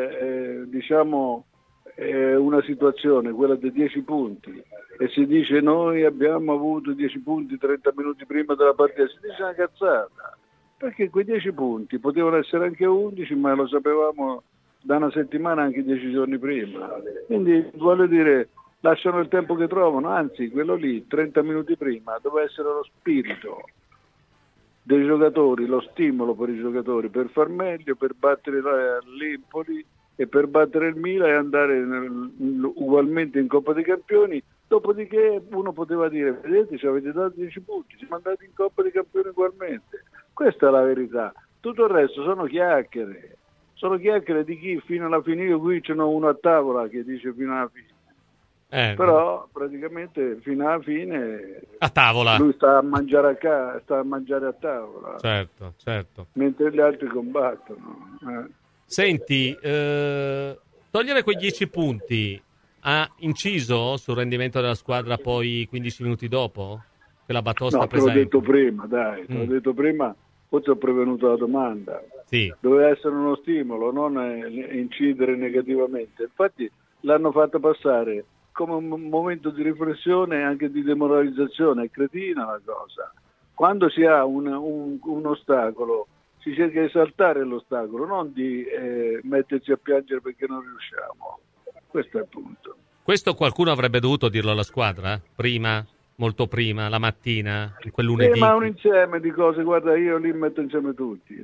una situazione, quella dei 10 punti, e si dice noi abbiamo avuto 10 punti 30 minuti prima della partita, si dice una cazzata, perché quei 10 punti potevano essere anche 11, ma lo sapevamo da una settimana, anche 10 giorni prima. Quindi voglio dire, lasciano il tempo che trovano, anzi quello lì 30 minuti prima doveva essere lo spirito dei giocatori, lo stimolo per i giocatori per far meglio, per battere l'Empoli e per battere il Milan e andare ugualmente in Coppa dei Campioni. Dopodiché uno poteva dire, vedete, ci avete dato 10 punti, siamo andati in Coppa dei Campioni ugualmente. Questa è la verità. Tutto il resto sono chiacchiere di chi fino alla fine. Io qui ce n'ho uno a tavola che dice fino alla fine. Però praticamente fino alla fine a tavola lui sta a mangiare a tavola, certo, mentre gli altri combattono. Senti, togliere quei 10 punti ha inciso sul rendimento della squadra poi 15 minuti dopo? Quella batosta no, te l'ho detto prima, dai, te l'ho detto prima, poi ti ho prevenuto la domanda. Sì. Doveva essere uno stimolo, non incidere negativamente. Infatti l'hanno fatta passare come un momento di riflessione e anche di demoralizzazione. È cretina la cosa. Quando si ha un ostacolo si cerca di saltare l'ostacolo, non di metterci a piangere perché non riusciamo. Questo è il punto. Questo qualcuno avrebbe dovuto dirlo alla squadra? Prima? Molto prima? La mattina? Quel lunedì? Ma un insieme di cose. Guarda, io li metto insieme tutti.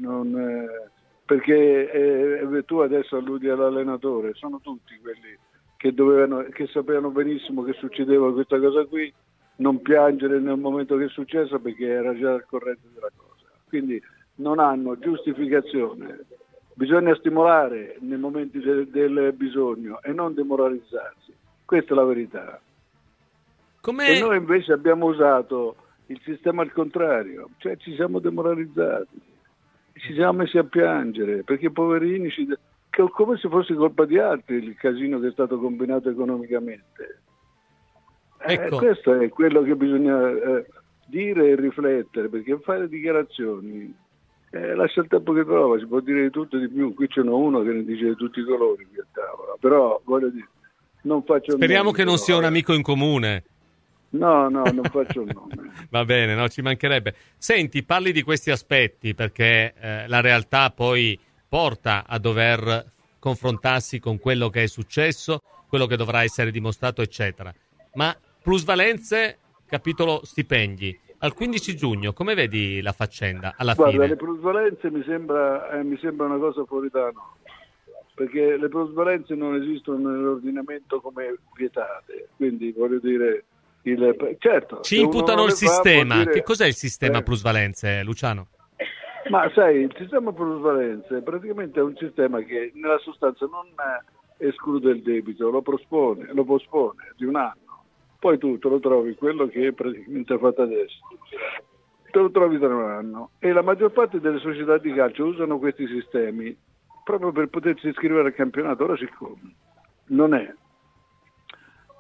Perché tu adesso alludi all'allenatore. Sono tutti quelli che sapevano benissimo che succedeva questa cosa qui, non piangere nel momento che è successo perché era già al corrente della cosa. Quindi non hanno giustificazione. Bisogna stimolare nei momenti del bisogno e non demoralizzarsi. Questa è la verità. E noi invece abbiamo usato il sistema al contrario, cioè ci siamo demoralizzati, ci siamo messi a piangere perché poverini come se fosse colpa di altri il casino che è stato combinato economicamente. Ecco. Questo è quello che bisogna dire e riflettere, perché fare dichiarazioni lascia il tempo che trova, si può dire di tutto e di più. Qui c'è uno che ne dice di tutti i colori qui a tavola, però voglio dire, non faccio speriamo nome, che non sia un amico in comune. No, non faccio il nome. Va bene, no, ci mancherebbe. Senti, parli di questi aspetti perché la realtà poi porta a dover confrontarsi con quello che è successo, quello che dovrà essere dimostrato, eccetera. Ma plusvalenze, capitolo stipendi. Al 15 giugno, come vedi la faccenda alla fine? Guarda, le plusvalenze mi sembra una cosa fuori da no, perché le plusvalenze non esistono nell'ordinamento come vietate, quindi voglio dire, certo. Ci imputano il sistema. Dire, che cos'è il sistema plusvalenze, Luciano? Ma sai, il sistema plusvalenze praticamente è un sistema che nella sostanza non esclude il debito, lo pospone di un anno. Poi tu te lo trovi quello che è praticamente fatto adesso, te lo trovi tra un anno, e la maggior parte delle società di calcio usano questi sistemi proprio per potersi iscrivere al campionato. Ora siccome non è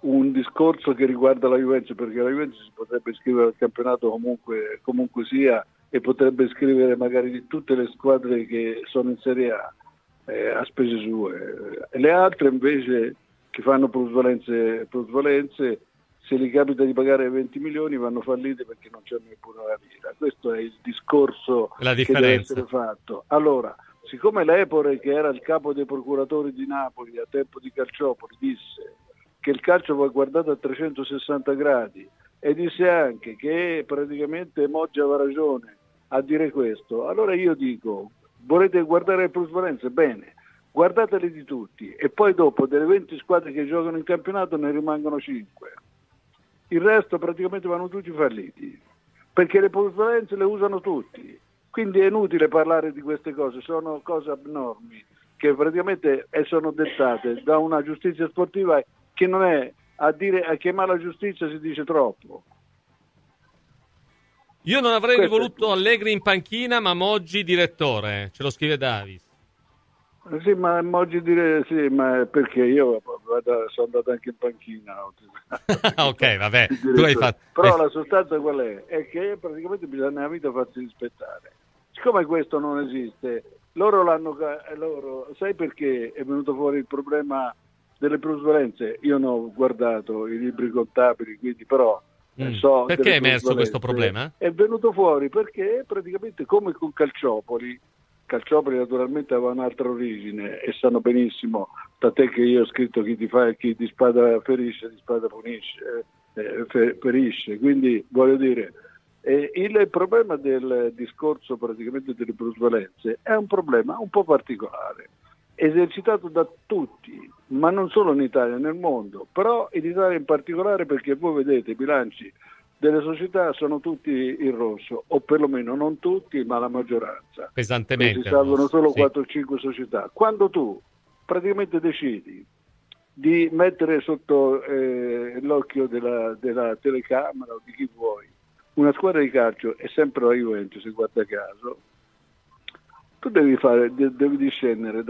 un discorso che riguarda la Juventus, perché la Juventus si potrebbe iscrivere al campionato comunque sia, e potrebbe iscrivere magari di tutte le squadre che sono in Serie A spese sue. E le altre invece che fanno plusvalenze, se gli capita di pagare 20 milioni vanno fallite perché non c'è neppure la lira. Questo è il discorso che deve essere fatto. Allora, siccome l'Epore, che era il capo dei procuratori di Napoli a tempo di Calciopoli, disse che il calcio va guardato a 360 gradi e disse anche che praticamente Moggi aveva ragione a dire questo, allora io dico, volete guardare le plusvalenze? Bene, guardateli di tutti e poi dopo delle 20 squadre che giocano in campionato ne rimangono 5. Il resto praticamente vanno tutti falliti, perché le plusvalenze le usano tutti. Quindi è inutile parlare di queste cose, sono cose abnormi che praticamente sono dettate da una giustizia sportiva che non è a chiamare la giustizia si dice troppo. Io non avrei voluto Allegri in panchina, ma Moggi direttore, ce lo scrive Davis. Sì, ma Moggi sì, ma perché io sono andato anche in panchina. Ok, vabbè. Tu hai fatto... Però la sostanza qual è? È che praticamente bisogna nella vita farsi rispettare. Siccome questo non esiste, loro sai perché è venuto fuori il problema delle plusvalenze? Io non ho guardato i libri contabili, quindi però so. Perché è emerso questo problema? È venuto fuori perché praticamente come con Calciopoli naturalmente aveva un'altra origine e sanno benissimo, tant'è che io ho scritto chi di spada ferisce, di spada punisce, ferisce, quindi voglio dire, il problema del discorso praticamente delle plusvalenze è un problema un po' particolare, esercitato da tutti, ma non solo in Italia, nel mondo, però in Italia in particolare perché voi vedete i bilanci delle società sono tutti in rosso, o perlomeno non tutti, ma la maggioranza. Pesantemente. Si salvano solo 4 o 5 società. Quando tu praticamente decidi di mettere sotto l'occhio della telecamera o di chi vuoi una squadra di calcio, è sempre la Juventus, guarda caso, tu devi discendere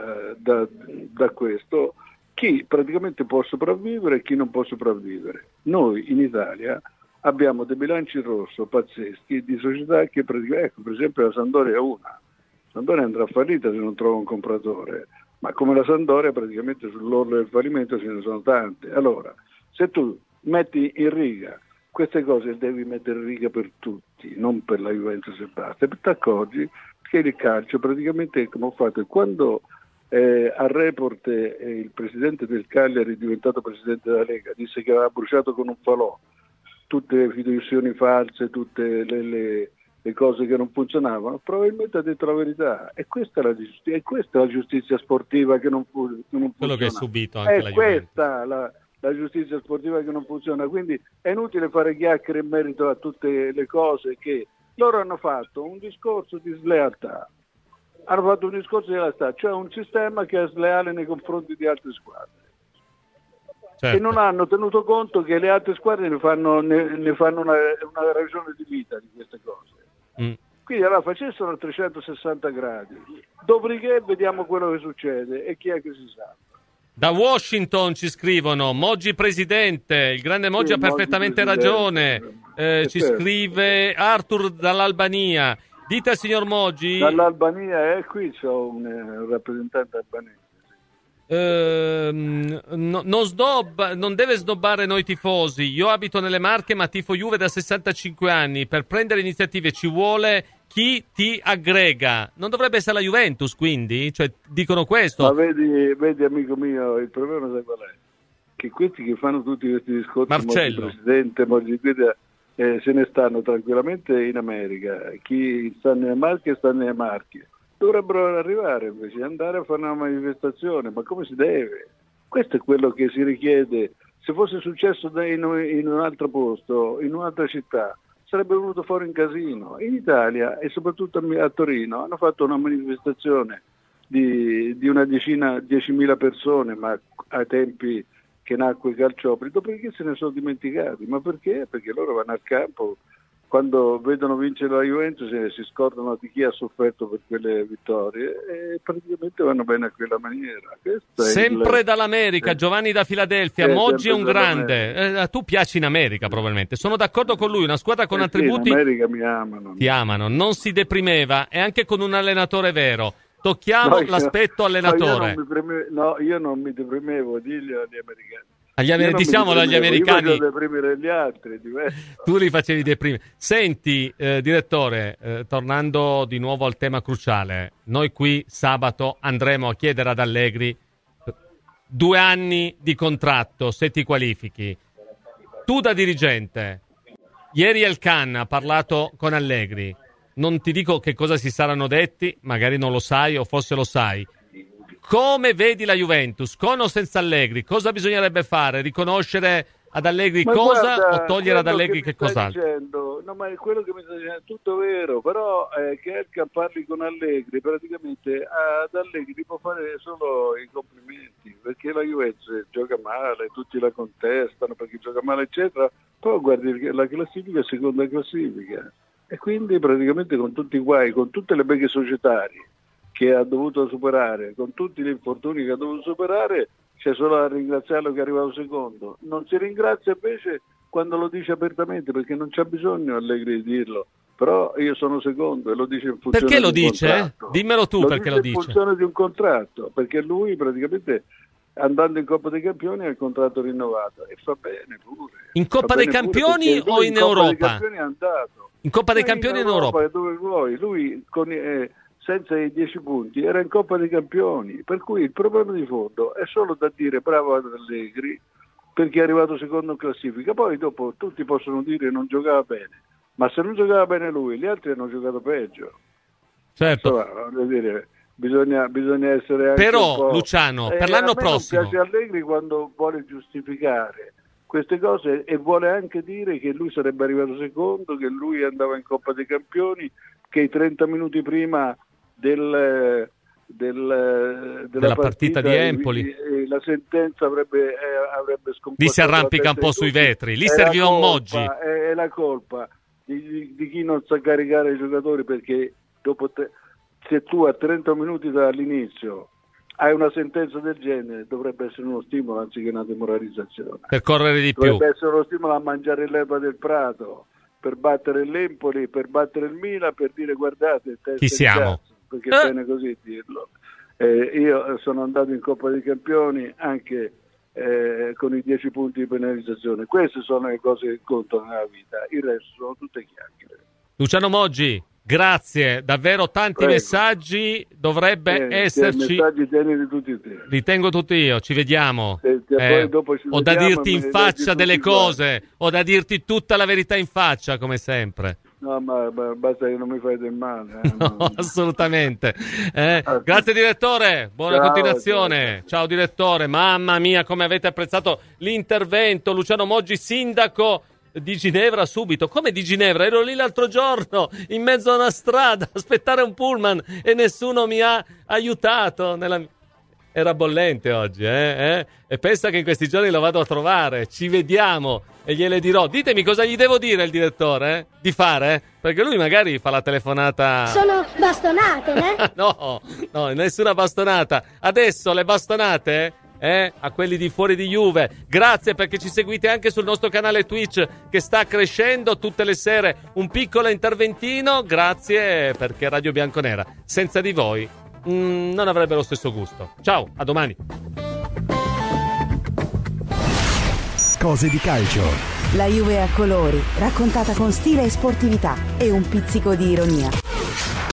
da questo chi praticamente può sopravvivere e chi non può sopravvivere. Noi in Italia abbiamo dei bilanci in rosso pazzeschi di società che praticamente, per esempio la Sampdoria è una. Sampdoria andrà fallita se non trova un compratore, ma come la Sampdoria praticamente sull'orlo del fallimento ce ne sono tante. Allora, se tu metti in riga queste cose, devi mettere in riga per tutti, non per la Juventus e basta. E ti accorgi che il calcio praticamente, come ho fatto, quando al report il presidente del Cagliari è diventato presidente della Lega, disse che aveva bruciato con un falò tutte le fiduzioni false, tutte le cose che non funzionavano, probabilmente ha detto la verità. E questa è la giustizia sportiva che non funziona. Quello che hai subito anche la Juventus. È questa la giustizia sportiva che non funziona, quindi è inutile fare chiacchiere in merito a tutte le cose che loro hanno fatto un discorso di slealtà. Hanno fatto un discorso di lealtà, cioè un sistema che è sleale nei confronti di altre squadre. Certo. E non hanno tenuto conto che le altre squadre ne fanno una ragione di vita di queste cose. Quindi allora facessero a 360 gradi, dopodiché vediamo quello che succede e chi è che si sa. Da Washington ci scrivono: Moggi presidente, il grande Moggi ha perfettamente ragione. Ci scrive Arthur dall'Albania: dite al signor Moggi. Dall'Albania, qui c'è un rappresentante albanese. Non deve snobbare noi tifosi. Io abito nelle Marche ma tifo Juve da 65 anni. Per prendere iniziative ci vuole chi ti aggrega. Non dovrebbe essere la Juventus, quindi? Cioè, dicono questo. Ma vedi amico mio, il problema sai qual è? Che questi che fanno tutti questi discorsi, Marcello, Moggi presidente, Moggi guida, se ne stanno tranquillamente in America. Chi sta nelle Marche sta nelle Marche. Dovrebbero arrivare invece, andare a fare una manifestazione, ma come si deve? Questo è quello che si richiede. Se fosse successo in un altro posto, in un'altra città, sarebbe venuto fuori un casino. In Italia e soprattutto a Torino hanno fatto una manifestazione di una 10.000 persone, ma ai tempi che nacque Calciopoli, dopodiché se ne sono dimenticati. Ma perché? Perché loro vanno al campo quando vedono vincere la Juventus si scordano di chi ha sofferto per quelle vittorie e praticamente vanno bene a quella maniera. Sempre dall'America, Giovanni da Filadelfia. Moggi è un grande. Tu piaci in America probabilmente. Sono d'accordo con lui, una squadra con attributi. In America mi amano. Ti amano, non si deprimeva e anche con un allenatore vero. Tocchiamo l'aspetto allenatore. Io non mi deprimevo, diglielo agli americani. Diciamolo agli americani. Io deprimere gli altri, è diverso. Tu li facevi deprimere. Senti, direttore, tornando di nuovo al tema cruciale, noi qui sabato andremo a chiedere ad Allegri 2 anni di contratto se ti qualifichi. Tu da dirigente, ieri El Khan ha parlato con Allegri, non ti dico che cosa si saranno detti, magari non lo sai o forse lo sai. Come vedi la Juventus, con o senza Allegri? Cosa bisognerebbe fare? Riconoscere ad Allegri o togliere ad Allegri che cos'altro? No, ma quello che mi stai dicendo è tutto vero, però che Elkan parli con Allegri, praticamente ad Allegri può fare solo i complimenti, perché la Juventus gioca male, tutti la contestano perché gioca male, eccetera, poi guardi la classifica, seconda classifica, e quindi praticamente con tutti i guai, con tutte le beghe societarie che ha dovuto superare, con tutti gli infortuni che ha dovuto superare, c'è solo da ringraziarlo che è arrivato secondo. Non si ringrazia invece quando lo dice apertamente, perché non c'è bisogno Allegri di dirlo, però io sono secondo e lo dice in funzione perché di un dice? contratto. Dimmelo tu perché lo dice. In funzione di un contratto, perché lui praticamente andando in Coppa dei Campioni ha il contratto rinnovato e fa bene pure. In Coppa dei Campioni o in Europa? In Coppa dei Campioni è andato. In Coppa dei Campioni in Europa? Dove vuoi, lui con senza i 10 punti era in Coppa dei Campioni, per cui il problema di fondo è solo da dire bravo ad Allegri perché è arrivato secondo in classifica, poi dopo tutti possono dire non giocava bene, ma se non giocava bene lui, gli altri hanno giocato peggio. Certo. Insomma, voglio dire, bisogna essere anche però un po'... Luciano, per l'anno prossimo mi piace Allegri quando vuole giustificare queste cose e vuole anche dire che lui sarebbe arrivato secondo, che lui andava in Coppa dei Campioni, che i 30 minuti prima della partita di Empoli la sentenza avrebbe scomposto. Lì si arrampica un po' sui vetri, lì serviva un Moggi. È la colpa di chi non sa caricare i giocatori, perché dopo se tu a 30 minuti dall'inizio hai una sentenza del genere, dovrebbe essere uno stimolo anziché una demoralizzazione, per correre di più, dovrebbe essere uno stimolo a mangiare l'erba del prato, per battere l'Empoli, per battere il Milan, per dire guardate chi siamo, perché è bene così dirlo. Io sono andato in Coppa dei Campioni anche con i 10 punti di penalizzazione. Queste sono le cose che contano nella vita, il resto sono tutte chiacchiere. Luciano Moggi, grazie, davvero tanti messaggi, dovrebbe esserci. Messaggi tieni tutti te. Li tengo tutti io, ci vediamo. Ho da dirti in faccia delle cose, ho da dirti tutta la verità in faccia, come sempre. No, ma basta che non mi fai del male. No, assolutamente. Grazie direttore, buona continuazione. Ciao direttore, mamma mia come avete apprezzato l'intervento. Luciano Moggi, sindaco di Ginevra subito. Come di Ginevra? Ero lì l'altro giorno in mezzo a una strada a aspettare un pullman e nessuno mi ha aiutato Era bollente oggi, E pensa che in questi giorni lo vado a trovare. Ci vediamo e gliele dirò. Ditemi cosa gli devo dire il direttore, di fare? Perché lui magari fa la telefonata. Sono bastonate, né? No, nessuna bastonata. Adesso le bastonate, a quelli di fuori di Juve. Grazie perché ci seguite anche sul nostro canale Twitch che sta crescendo tutte le sere. Un piccolo interventino. Grazie perché Radio Bianconera senza di voi non avrebbe lo stesso gusto. Ciao, a domani. Cose di calcio. La Juve a colori, raccontata con stile e sportività e un pizzico di ironia.